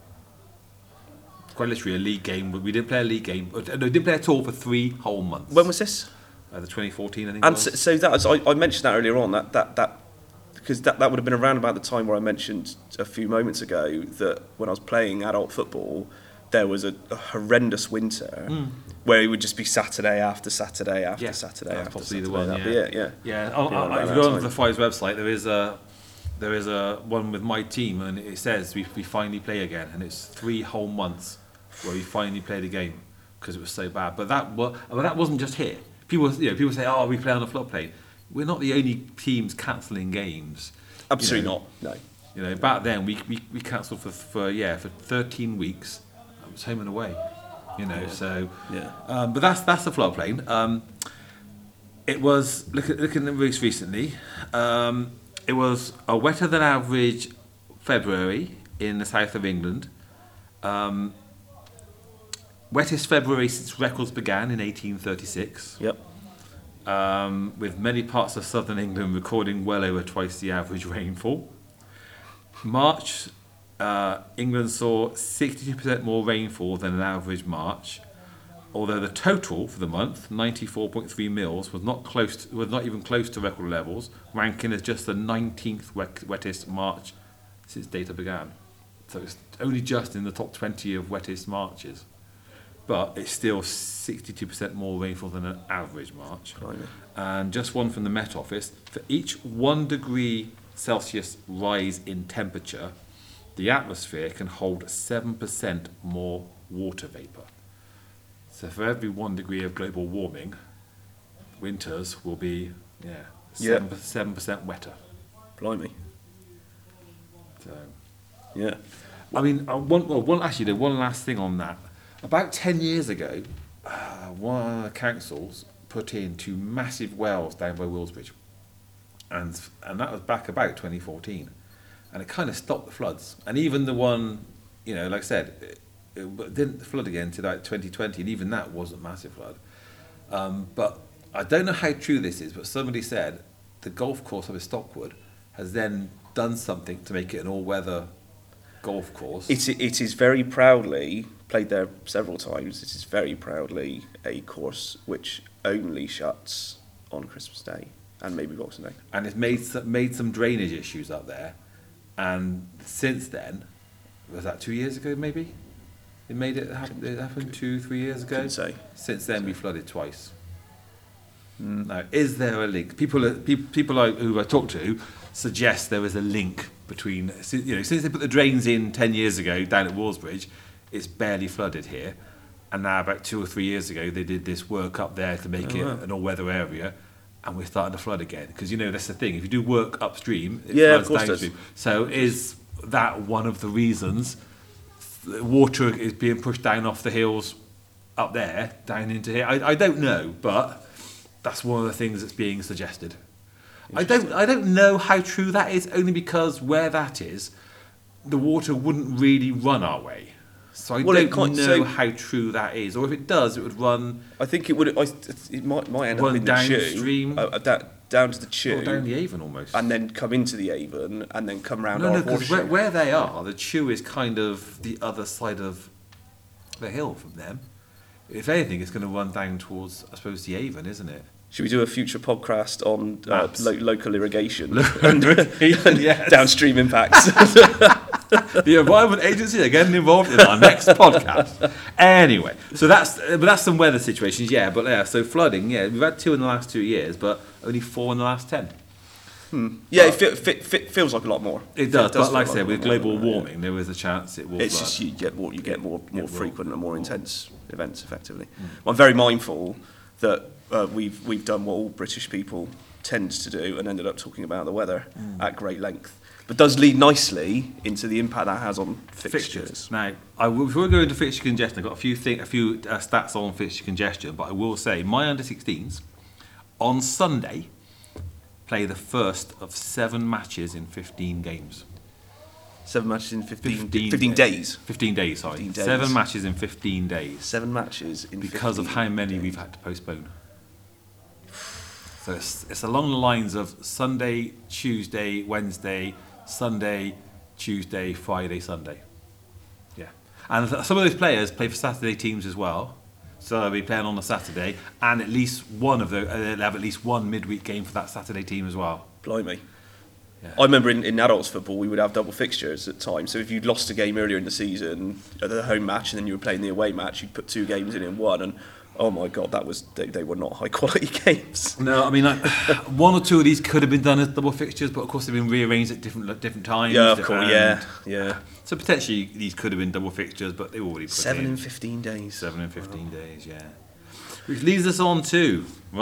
Speaker 1: Quite literally a league game, but we didn't play a league game. No, we didn't play at all for 3 whole months.
Speaker 2: When was this?
Speaker 1: The 2014, I think.
Speaker 2: And
Speaker 1: it was.
Speaker 2: so that was, I mentioned that earlier on, that because that would have been around about the time where I mentioned a few moments ago that when I was playing adult football, there was a horrendous winter where it would just be Saturday after Saturday after Saturday
Speaker 1: that's
Speaker 2: after
Speaker 1: possibly
Speaker 2: Saturday.
Speaker 1: the one.
Speaker 2: That'd be
Speaker 1: Yeah,
Speaker 2: it, yeah.
Speaker 1: Yeah.
Speaker 2: around
Speaker 1: If
Speaker 2: that
Speaker 1: you go on
Speaker 2: time.
Speaker 1: the Fives website, there is a one with my team, and it says we finally play again, and it's 3 whole months where we finally played a game because it was so bad. But that wasn't just here. People say, "Oh, we play on a floodplain." We're not the only teams cancelling games.
Speaker 2: Absolutely not. No.
Speaker 1: Back then we cancelled for 13 weeks. It was home and away. So
Speaker 2: Yeah.
Speaker 1: but that's the floodplain. It was looking at the most recently. It was a wetter than average February in the south of England. Wettest February since records began in 1836.
Speaker 2: Yep.
Speaker 1: With many parts of southern England recording well over twice the average rainfall. March, England saw 62% more rainfall than an average March, although the total for the month, 94.3 mils, was not even close to record levels, ranking as just the 19th wettest March since data began. So it's only just in the top 20 of wettest Marches. But it's still 62% more rainfall than an average March.
Speaker 2: Blimey.
Speaker 1: And just one from the Met Office, for each 1 degree Celsius rise in temperature, the atmosphere can hold 7% more water vapour. So for every 1 degree of global warming, winters will be 7% wetter.
Speaker 2: Blimey.
Speaker 1: So,
Speaker 2: Yeah.
Speaker 1: I mean, one last thing on that. About 10 years ago, one of the councils put in 2 massive wells down by Willsbridge. And that was back about 2014. And it kind of stopped the floods. And even the one, like I said, it didn't flood again until like 2020, and even that wasn't a massive flood. But I don't know how true this is, but somebody said the golf course up in Stockwood has then done something to make it an all-weather golf course.
Speaker 2: It is very proudly, played there several times, it is very proudly a course which only shuts on Christmas Day and maybe Boxing Day.
Speaker 1: And it's made some drainage issues up there. And since then, was that 2 years ago maybe? It happened 2-3 years ago.
Speaker 2: Couldn't say.
Speaker 1: Since then, we flooded twice. Now, is there a link? People who I talk to suggest there is a link between, since they put the drains in 10 years ago down at Wallsbridge, it's barely flooded here. And now about 2 or 3 years ago, they did this work up there to make it an all-weather area. and we're starting to flood again. Because, that's the thing. If you do work upstream, it
Speaker 2: Yeah, of
Speaker 1: floods
Speaker 2: course it does.
Speaker 1: downstream. So is that one of the reasons the water is being pushed down off the hills up there, down into here? I don't know, but that's one of the things that's being suggested. I don't know how true that is, only because where that is, the water wouldn't really run our way. So I don't know how true that is, or if it does, it would run.
Speaker 2: I think it would. It might end up
Speaker 1: Run
Speaker 2: in the
Speaker 1: downstream.
Speaker 2: Chew, down to the Chew,
Speaker 1: Or down the Avon almost.
Speaker 2: and then come into the Avon, and then come round.
Speaker 1: No, because where they are, the Chew is kind of the other side of the hill from them. If anything, it's going to run down towards, I suppose, the Avon, isn't it?
Speaker 2: Should we do a future podcast on local irrigation
Speaker 1: and yes.
Speaker 2: downstream impacts?
Speaker 1: The Environment Agency are getting involved in our next podcast. Anyway, so that's some weather situations, yeah. But yeah, so flooding, yeah, we've had 2 in the last 2 years, but only 4 in the last 10.
Speaker 2: Yeah, it feels like a lot more.
Speaker 1: It does, but like I said, with global warming, there is a chance it will.
Speaker 2: It's just you get more frequent and more intense events, effectively. I'm very mindful that we've done what all British people tend to do and ended up talking about the weather at great length. But does lead nicely into the impact that has on fixtures.
Speaker 1: Now, before we go into fixture congestion, I've got a few stats on fixture congestion, but I will say my under-16s on Sunday play the first of 7 matches in 15 games.
Speaker 2: 7 matches in 15 days.
Speaker 1: 15 days, sorry.
Speaker 2: 15 days.
Speaker 1: 7 matches in 15 days.
Speaker 2: 7 matches in 15 days.
Speaker 1: Because of how many we've had to postpone. So it's along the lines of Sunday, Tuesday, Wednesday, Sunday, Tuesday, Friday, Sunday. Yeah. And some of those players play for Saturday teams as well. So they'll be playing on a Saturday, and at least one of they'll have at least one midweek game for that Saturday team as well.
Speaker 2: Blimey.
Speaker 1: Yeah.
Speaker 2: I remember in adults football we would have double fixtures at times. So if you'd lost a game earlier in the season, the home match, and then you were playing the away match, you'd put 2 games in one, and oh my God, they were not high quality games.
Speaker 1: No, I mean, like, 1 or 2 of these could have been done as double fixtures, but of course they've been rearranged at different times.
Speaker 2: Yeah, of course, yeah.
Speaker 1: So potentially these could have been double fixtures, but they already put
Speaker 2: 7
Speaker 1: in.
Speaker 2: in 15 days.
Speaker 1: 7 in 15 days, yeah. Which leads us on to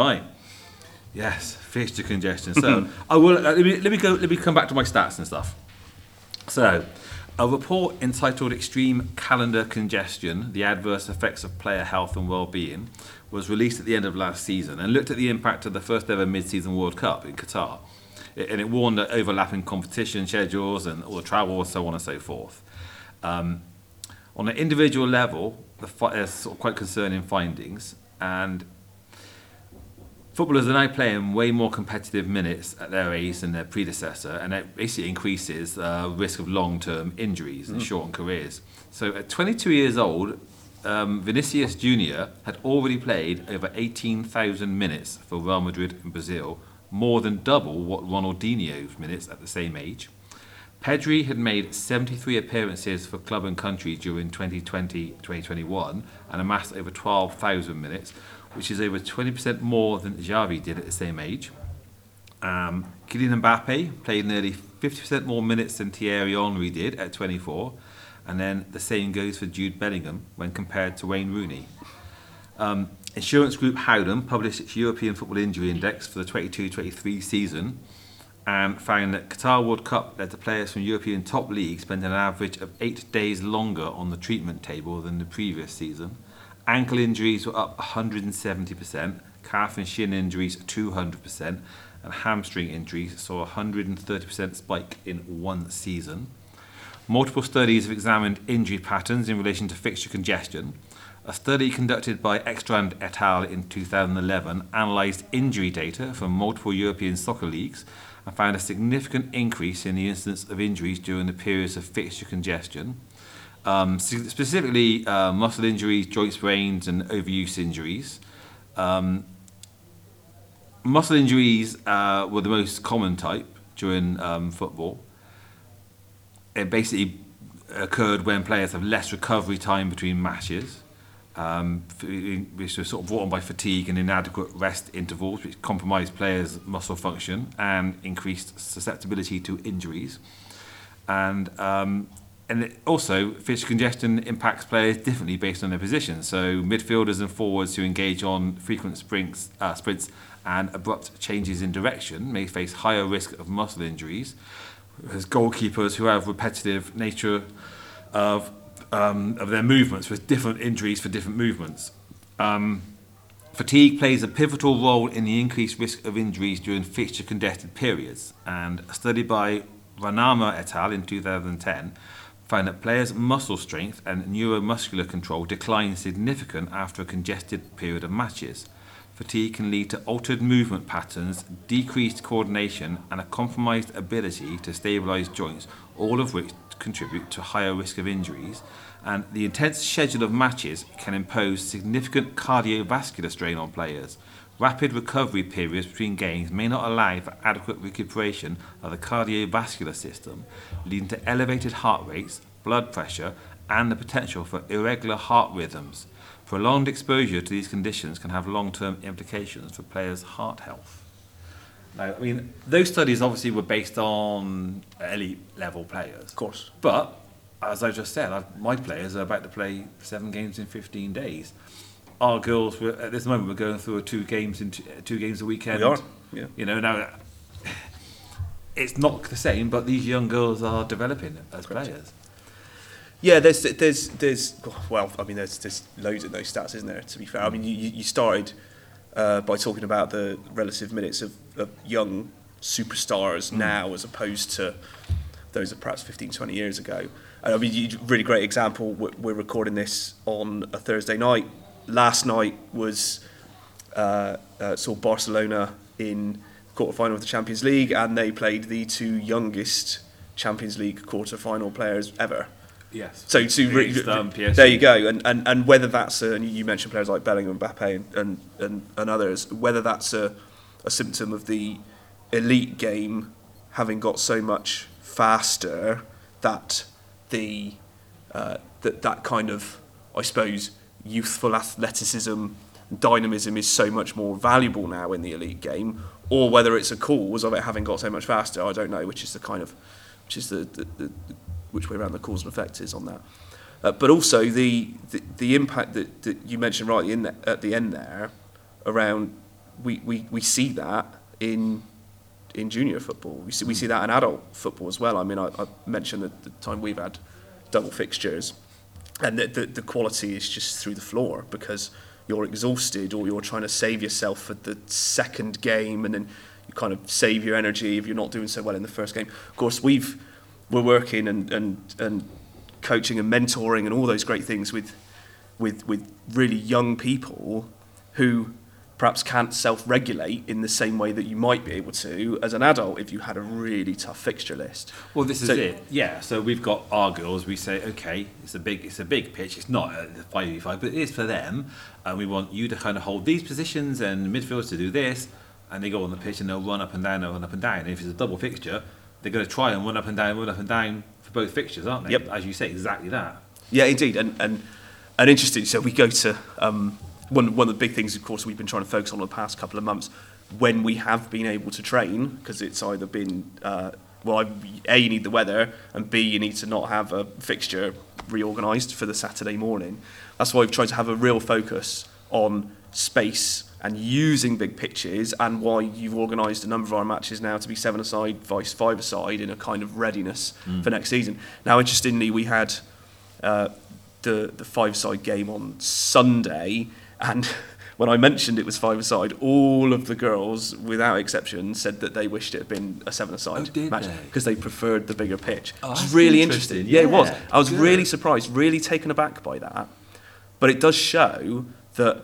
Speaker 1: fixture congestion. So I will let me come back to my stats and stuff. So, a report entitled Extreme Calendar Congestion, the Adverse Effects of Player Health and Wellbeing, was released at the end of last season and looked at the impact of the first ever mid-season World Cup in Qatar. And it warned that overlapping competition schedules and all the travel and so on and so forth. On an individual level, there's sort of quite concerning findings, and footballers are now playing way more competitive minutes at their age than their predecessor, and it basically increases risk of long-term injuries and shortened careers. So at 22 years old, Vinicius Junior had already played over 18,000 minutes for Real Madrid in Brazil, more than double what Ronaldinho's minutes at the same age. Pedri had made 73 appearances for club and country during 2020-2021 and amassed over 12,000 minutes, which is over 20% more than Xavi did at the same age. Kylian Mbappe played nearly 50% more minutes than Thierry Henry did at 24, and then the same goes for Jude Bellingham when compared to Wayne Rooney. Insurance group Howden published its European Football Injury Index for the 22-23 season and found that Qatar World Cup led to players from European top leagues spending an average of 8 days longer on the treatment table than the previous season. Ankle injuries were up 170%, calf and shin injuries 200%, and hamstring injuries saw a 130% spike in one season. Multiple studies have examined injury patterns in relation to fixture congestion. A study conducted by Ekstrand et al. In 2011 analysed injury data from multiple European soccer leagues and found a significant increase in the incidence of injuries during the periods of fixture congestion. Specifically muscle injuries, joint sprains and overuse injuries. Muscle injuries were the most common type during football. It basically occurred when players have less recovery time between matches, which was sort of brought on by fatigue and inadequate rest intervals, which compromised players' muscle function and increased susceptibility to injuries. And also, fixture congestion impacts players differently based on their position. So midfielders and forwards who engage on frequent sprints and abrupt changes in direction may face higher risk of muscle injuries, whereas goalkeepers who have repetitive nature of their movements with different injuries for different movements. Fatigue plays a pivotal role in the increased risk of injuries during fixture congested periods, and a study by Ranama et al. In 2010 found that players' muscle strength and neuromuscular control decline significantly after a congested period of matches. Fatigue can lead to altered movement patterns, decreased coordination, and a compromised ability to stabilise joints, all of which contribute to higher risk of injuries. And the intense schedule of matches can impose significant cardiovascular strain on players. Rapid recovery periods between games may not allow for adequate recuperation of the cardiovascular system, leading to elevated heart rates, blood pressure, and the potential for irregular heart rhythms. Prolonged exposure to these conditions can have long-term implications for players' heart health. Now, I mean, those studies obviously were based on elite level players.
Speaker 2: Of course.
Speaker 1: But, as I just said, my players are about to play 7 games in 15 days. Our girls, at this moment, we're going through two games a weekend.
Speaker 2: We are, yeah.
Speaker 1: You know, now, it's not the same, but these young girls are developing as players.
Speaker 2: Yeah, there's well, I mean, there's loads of those stats, isn't there? To be fair, I mean, you started by talking about the relative minutes of young superstars now, as opposed to those of perhaps 15, 20 years ago. And I mean, really great example. We're recording this on a Thursday night. Last night was saw Barcelona in quarter-final of the Champions League, and they played the two youngest Champions League quarter-final players ever.
Speaker 1: Yes.
Speaker 2: So there you go, and whether that's and you mentioned players like Bellingham, Mbappe, and others, whether that's a symptom of the elite game having got so much faster that that kind of, I suppose, youthful athleticism, dynamism is so much more valuable now in the elite game, or whether it's a cause of it having got so much faster, I don't know, which is which way around the cause and effect is on that. But also the impact that you mentioned right at the end there around, we see that in junior football. We see that in adult football as well. I mean, I mentioned the time we've had double fixtures, and the quality is just through the floor because you're exhausted, or you're trying to save yourself for the second game, and then you kind of save your energy if you're not doing so well in the first game. Of course, we're working and coaching and mentoring and all those great things with really young people who perhaps can't self-regulate in the same way that you might be able to as an adult if you had a really tough fixture list.
Speaker 1: Well, this is it. Yeah. So we've got our girls. We say, okay, it's a big pitch. It's not a 5v5, but it is for them. And we want you to kind of hold these positions and midfielders to do this. And they go on the pitch and they'll run up and down. And if it's a double fixture, they're going to try and run up and down for both fixtures, aren't they?
Speaker 2: Yep.
Speaker 1: As you say, exactly that.
Speaker 2: Yeah, indeed. And interesting. So we go to one of the big things, of course, we've been trying to focus on the past couple of months when we have been able to train, because it's either been A, you need the weather, and B, you need to not have a fixture reorganised for the Saturday morning. That's why we've tried to have a real focus on space and using big pitches, and why you've organised a number of our matches now to be 7-a-side, vice 5-a-side, in a kind of readiness for next season. Now, interestingly, we had the 5-a-side game on Sunday, and when I mentioned it was 5-a-side, all of the girls, without exception, said that they wished it had been a 7-a-side match because they preferred the bigger pitch.
Speaker 1: Oh,
Speaker 2: which is really interesting. Yeah, it was. I was
Speaker 1: good.
Speaker 2: really surprised, really taken aback by that. But it does show that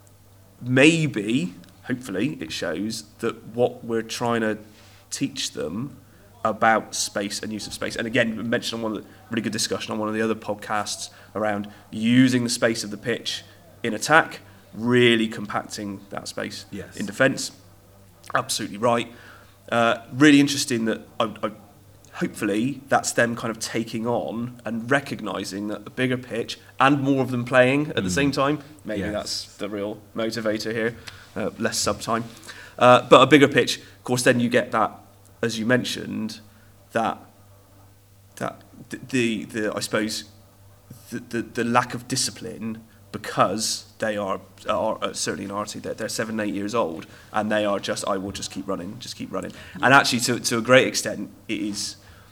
Speaker 2: maybe, hopefully, it shows that what we're trying to teach them about space and use of space. And again, we mentioned on really good discussion on one of the other podcasts around using the space of the pitch in attack, really compacting that space in defence. Absolutely right. Really interesting that hopefully that's them kind of taking on and recognising that a bigger pitch and more of them playing at the same time, maybe that's the real motivator here, less sub time. But a bigger pitch, of course, then you get that, as you mentioned, that that the I suppose the lack of discipline, because they are certainly in our team, they're 7, 8 years old, and they are just, I will just keep running. And actually, to a great extent, it is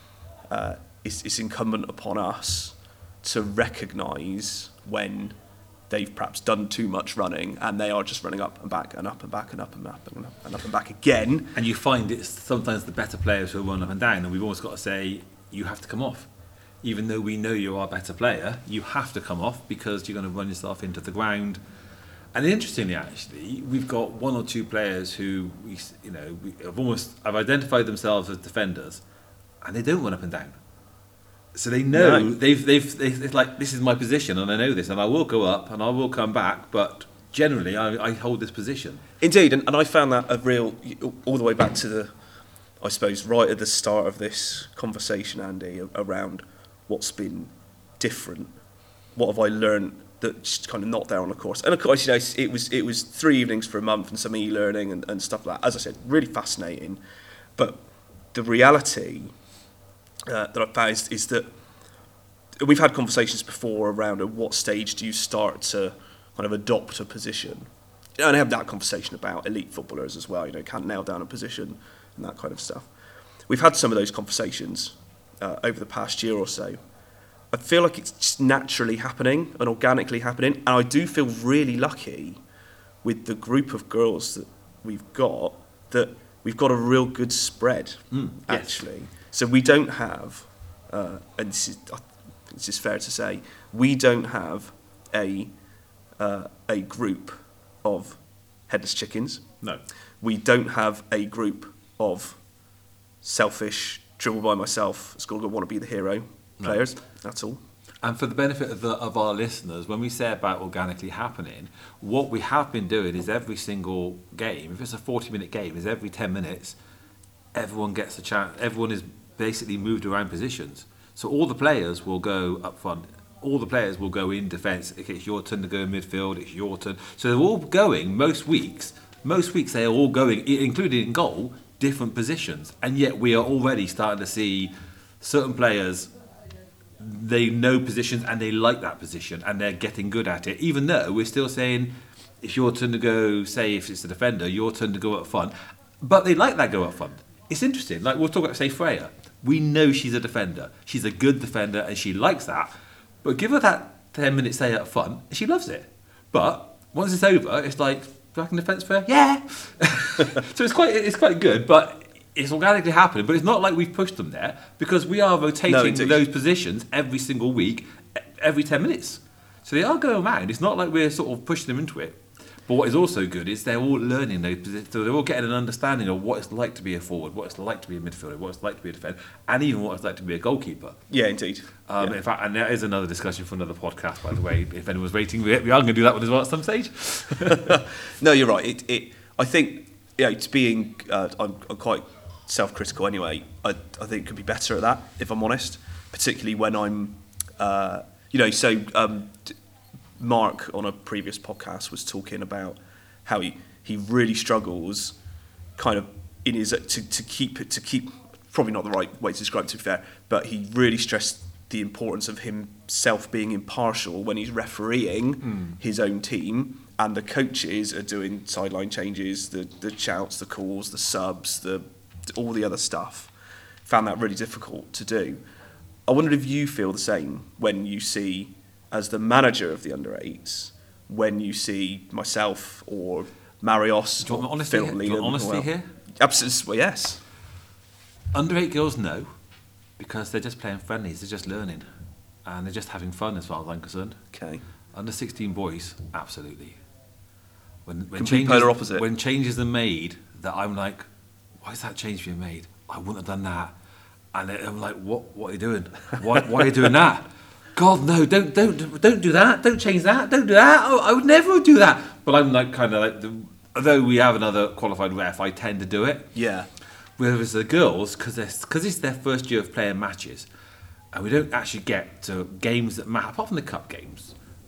Speaker 2: it's incumbent upon us to recognise when they've perhaps done too much running and they are just running up and back and up and back and up and back and up and up and back again.
Speaker 1: And you find it's sometimes the better players who run up and down, and we've always got to say, you have to come off. Even though we know you are a better player, you have to come off because you're going to run yourself into the ground. And interestingly, actually, we've got 1 or 2 players who I've identified themselves as defenders, and they don't run up and down. So they know they've like, this is my position, and I know this, and I will go up and I will come back, but generally I hold this position.
Speaker 2: Indeed, and I found that a real, all the way back to the, I suppose, right at the start of this conversation, Andy, around what's been different, what have I learned that's kind of not there on the course. And of course, it was 3 evenings for a month and some e-learning and stuff like that. As I said, really fascinating. But the reality that I've found is that we've had conversations before around at what stage do you start to kind of adopt a position. And I have that conversation about elite footballers as well, can't nail down a position and that kind of stuff. We've had some of those conversations over the past year or so. I feel like it's just naturally happening and organically happening, and I do feel really lucky with the group of girls that we've got, that we've got a real good spread, actually. Yes. So we don't have, and this is fair to say, we don't have a group of headless chickens.
Speaker 1: No.
Speaker 2: We don't have a group of selfish, dribble by myself, school want to be the hero players. No. That's all.
Speaker 1: And for the benefit of our listeners, when we say about organically happening, what we have been doing is every single game, if it's a 40-minute game, is every 10 minutes, everyone gets a chance. Everyone is basically moved around positions. So all the players will go up front. All the players will go in defence. Okay, it's your turn to go in midfield. It's your turn. So they're all going, most weeks they are all going, including in goal, different positions. And yet we are already starting to see certain players, they know positions and they like that position and they're getting good at it, even though we're still saying it's your turn to go, say if it's the defender, your turn to go up front. But they like that go up front. It's interesting. Like we'll talk about, say, Freya. We know she's a defender. She's a good defender and she likes that. But give her that 10-minute stay up front and she loves it. But once it's over, it's like, back in defence, Freya? Yeah! So it's quite good, but it's organically happening. But it's not like we've pushed them there, because we are rotating those positions every single week, every 10 minutes. So they are going around. It's not like we're sort of pushing them into it. But what is also good is they're all learning those positions. So they're all getting an understanding of what it's like to be a forward, what it's like to be a midfielder, what it's like to be a defender, and even what it's like to be a goalkeeper.
Speaker 2: Yeah, indeed.
Speaker 1: In fact, and there is another discussion for another podcast, by the way. If anyone's rating, we are going to do that one as well at some stage.
Speaker 2: No, you're right. I think, it's being. I'm quite self-critical anyway. I think it could be better at that, if I'm honest. Particularly when I'm, Mark on a previous podcast was talking about how he really struggles, kind of in his to keep probably not the right way to describe it, to be fair, but he really stressed the importance of himself being impartial when he's refereeing his own team, and the coaches are doing sideline changes, the shouts, the calls, the subs, all the other stuff. Found that really difficult to do. I wondered if you feel the same when you see, as the manager of the under-8s, when you see myself or Marios
Speaker 1: do you want
Speaker 2: or
Speaker 1: honesty
Speaker 2: Phil
Speaker 1: here?
Speaker 2: Leland.
Speaker 1: Do you want honesty here?
Speaker 2: Absolutely, well, yes.
Speaker 1: Under-8 girls, no, because they're just playing friendlies, they're just learning, and they're just having fun as far as I'm concerned.
Speaker 2: Okay.
Speaker 1: Under-16 boys, absolutely. When
Speaker 2: polar opposite.
Speaker 1: When changes are made, that I'm like, why is that change being made? I wouldn't have done that. And I'm like, what are you doing? Why are you doing that? God, no, don't do that. Don't change that. Don't do that. Oh, I would never do that. But I'm like, kind of like, although we have another qualified ref, I tend to do it.
Speaker 2: Yeah.
Speaker 1: Whereas the girls, because it's their first year of playing matches, and we don't actually get to games that matter, apart from the cup games.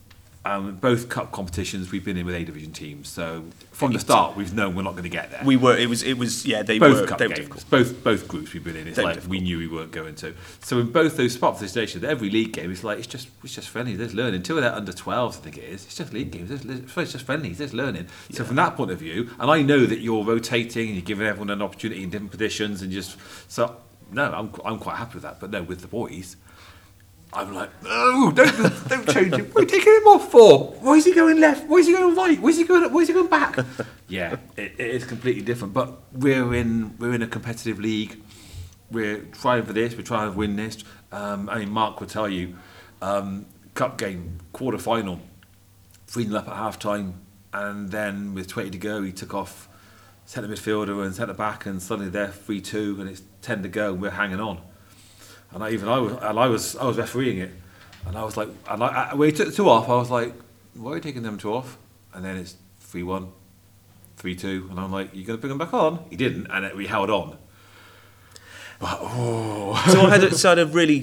Speaker 1: Both cup competitions we've been in with A division teams, so from the start we've known we're not going to get there.
Speaker 2: We were. It was. Yeah, they
Speaker 1: both
Speaker 2: were.
Speaker 1: cup
Speaker 2: They were
Speaker 1: games,
Speaker 2: difficult.
Speaker 1: both groups we've been in. It's
Speaker 2: They were
Speaker 1: like
Speaker 2: difficult.
Speaker 1: we knew we weren't going to. So in both those spot stations, every league game is like it's just friendly. There's learning. Two of that under 12s, I think it is. It's just league games. It's just friendly. There's learning. So from that point of view, and I know that you're rotating and you're giving everyone an opportunity in different positions, and just so no, I'm quite happy with that. But no, with the boys. I'm like, no, don't change him. What are you taking him off for? Why is he going left? Why is he going right? Why is he going back? Yeah, it is completely different. But we're in a competitive league. We're trying for this. We're trying to win this. I mean, Mark will tell you, cup game, quarter final, 3-0 up at half time, and then with 20 to go, he took off centre midfielder and centre back, and suddenly they're 3-2, and it's 10 to go, and we're hanging on. And I was refereeing it, and I was like, when he took the 2 off, I was like, why are you taking them 2 off? And then it's 3-1, 3-2, and I'm like, you going to bring them back on? He didn't, and we held on. But
Speaker 2: So I had a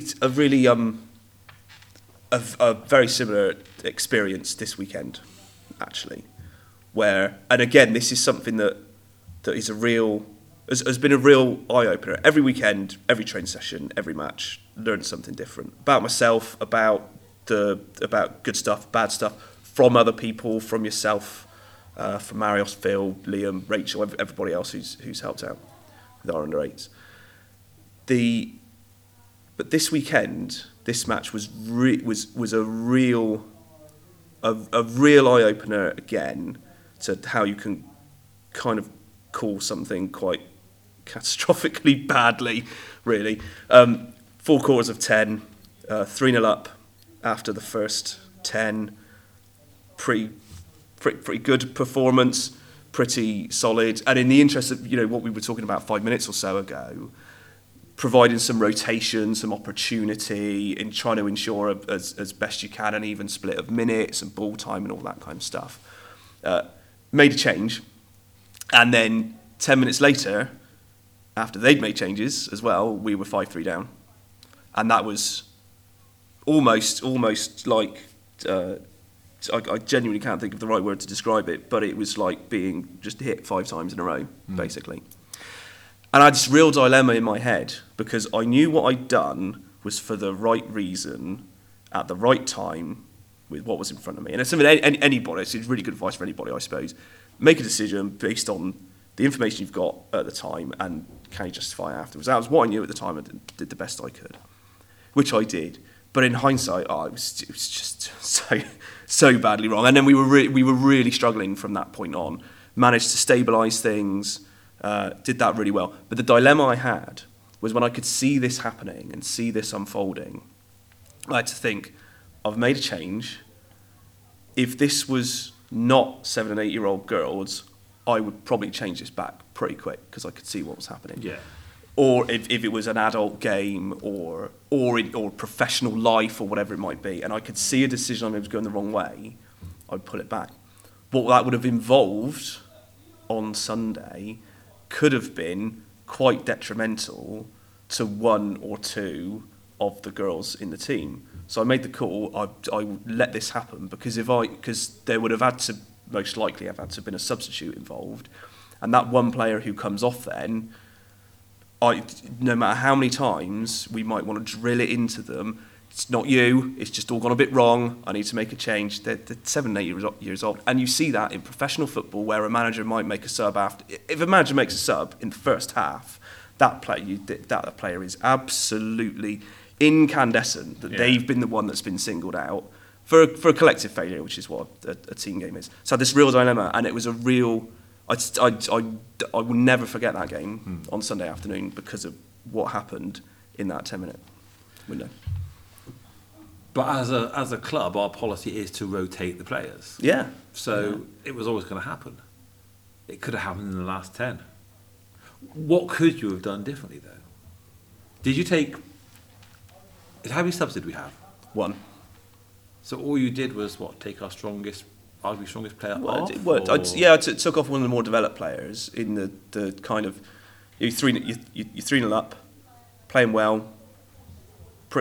Speaker 2: very similar experience this weekend, actually, where, and again, this is something that is has been a real eye-opener. Every weekend, every training session, every match, learned something different about myself, about good stuff, bad stuff, from other people, from yourself, from Marios, Phil, Liam, Rachel, everybody else who's helped out with our under-8s. But this weekend, this match was a real eye-opener again to how you can kind of call something quite catastrophically badly, really. 4 quarters of 10, 3-0 up after the first 10. Pretty good performance, pretty solid. And in the interest of what we were talking about 5 minutes or so ago, providing some rotation, some opportunity in trying to ensure as best you can an even split of minutes and ball time and all that kind of stuff. Made a change, and then 10 minutes later, after they'd made changes as well, we were 5-3 down. And that was almost like, I genuinely can't think of the right word to describe it, but it was like being just hit 5 times in a row, basically. And I had this real dilemma in my head, because I knew what I'd done was for the right reason, at the right time, with what was in front of me. And it's something anybody, it's really good advice for anybody, I suppose. Make a decision based on the information you've got at the time, and can you justify it afterwards. That was what I knew at the time, and did the best I could, which I did. But in hindsight, it was just so badly wrong. And then we were really struggling from that point on. Managed to stabilise things, did that really well. But the dilemma I had was when I could see this happening and see this unfolding, I had to think, I've made a change. If this was not 7 and 8 year old girls, I would probably change this back pretty quick because I could see what was happening.
Speaker 1: yeah.
Speaker 2: Or if it was an adult game or professional life or whatever it might be, and I could see a decision I was going the wrong way, I'd pull it back. What that would have involved on Sunday could have been quite detrimental to 1 or 2 of the girls in the team. So I made the call. I would let this happen because there would have had to most likely have had to have been a substitute involved, and that one player who comes off then, no matter how many times we might want to drill it into them, it's not you, it's just all gone a bit wrong, I need to make a change. They're 7 and 8 years old, and you see that in professional football where a manager might make a sub after. If a manager makes a sub in the first half, that player is absolutely incandescent that they've been the one that's been singled out for a collective failure, which is what a team game is. So I had this real dilemma, and it was a real. I will never forget that game on Sunday afternoon because of what happened in that 10-minute window.
Speaker 1: But as a club, our policy is to rotate the players.
Speaker 2: Yeah.
Speaker 1: So it was always going to happen. It could have happened in the last 10. What could you have done differently, though? Did you take... How many subs did we have?
Speaker 2: 1.
Speaker 1: So all you did was, take our arguably strongest player off?
Speaker 2: It worked. I took off one of the more developed players in the kind of... You're 3-0 up, playing well, pretty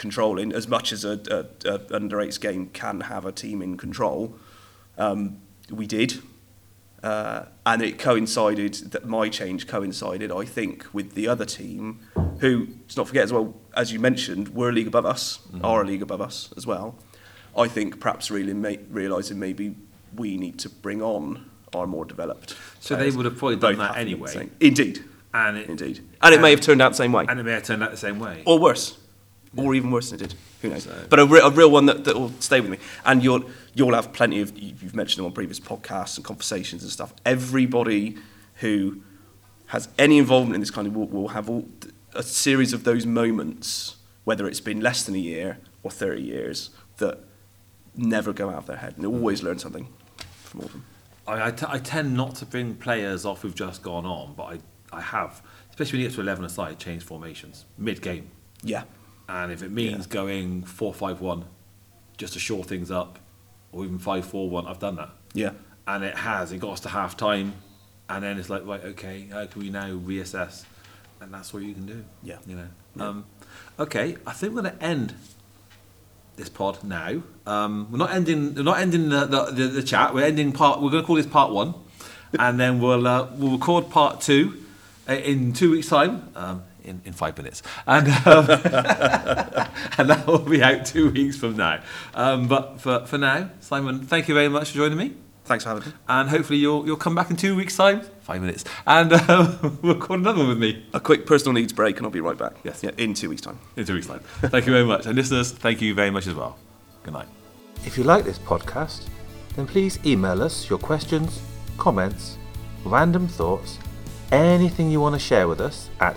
Speaker 2: controlling as much as a under 8s game can have a team in control. We did. And it coincided, that my change coincided, I think, with the other team, who, let's not forget as well, as you mentioned, were a league above us, are a league above us as well. I think perhaps realising maybe we need to bring on our more developed
Speaker 1: So
Speaker 2: players.
Speaker 1: they would have probably done
Speaker 2: Both
Speaker 1: that
Speaker 2: have to be the
Speaker 1: anyway.
Speaker 2: same. Indeed.
Speaker 1: And it,
Speaker 2: Indeed. And it may have turned out the same way.
Speaker 1: And it may have turned out the same way.
Speaker 2: Or worse. Or even worse than it did. Who knows?
Speaker 1: So-
Speaker 2: But a real one that will stay with me. And you'll have plenty of, you've mentioned them on previous podcasts and conversations and stuff. Everybody who has any involvement in this kind of will have a series of those moments, whether it's been less than a year or 30 years, that never go out of their head. And they always learn something from all of them.
Speaker 1: I tend not to bring players off who've just gone on, but I have, especially when you get to 11 aside, change formations mid-game.
Speaker 2: Yeah.
Speaker 1: And if it means going 4-5-1 just to shore things up, or even 5-4-1, I've done that.
Speaker 2: Yeah.
Speaker 1: And it got us to half time, and then it's like, right, okay, how can we now reassess? And that's what you can do.
Speaker 2: Yeah.
Speaker 1: You know.
Speaker 2: Yeah.
Speaker 1: Okay, I think we're going to end this pod now. We're not ending the chat. We're ending We're going to call this part 1, and then we'll record part 2 in 2 weeks' time. In 5 minutes, and and that will be out 2 weeks from now. But for now, Simon, thank you very much for joining me,
Speaker 2: Thanks for having me.
Speaker 1: and hopefully you'll come back in 2 weeks' time, 5 minutes, and record another one with me
Speaker 2: A quick personal needs break and I'll be right back.
Speaker 1: Yes.
Speaker 2: Yeah, in 2 weeks' time.
Speaker 1: in 2 weeks' time. Thank you very much, and listeners, thank you very much as well. Good night.
Speaker 3: If you like this podcast, then please email us your questions, comments, random thoughts, anything you want to share with us at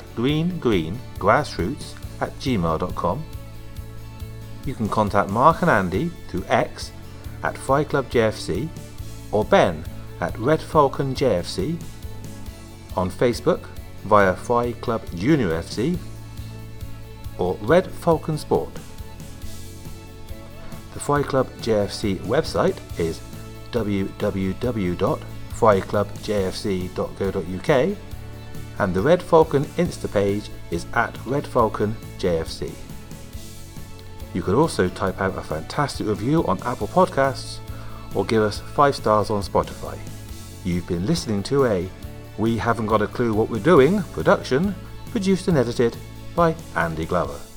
Speaker 3: greengrassroots@gmail.com. You can contact Mark and Andy through X at Fry Club JFC or Ben at Red Falcon JFC, on Facebook via Fry Club Junior FC or Red Falcon Sport. The Fry Club JFC website is www.fryclubjfc.co.uk, and the Red Falcon Insta page is at Red Falcon JFC. You could also type out a fantastic review on Apple Podcasts or give us 5 stars on Spotify. You've been listening to a We Haven't Got a Clue What We're Doing production, produced and edited by Andy Glover.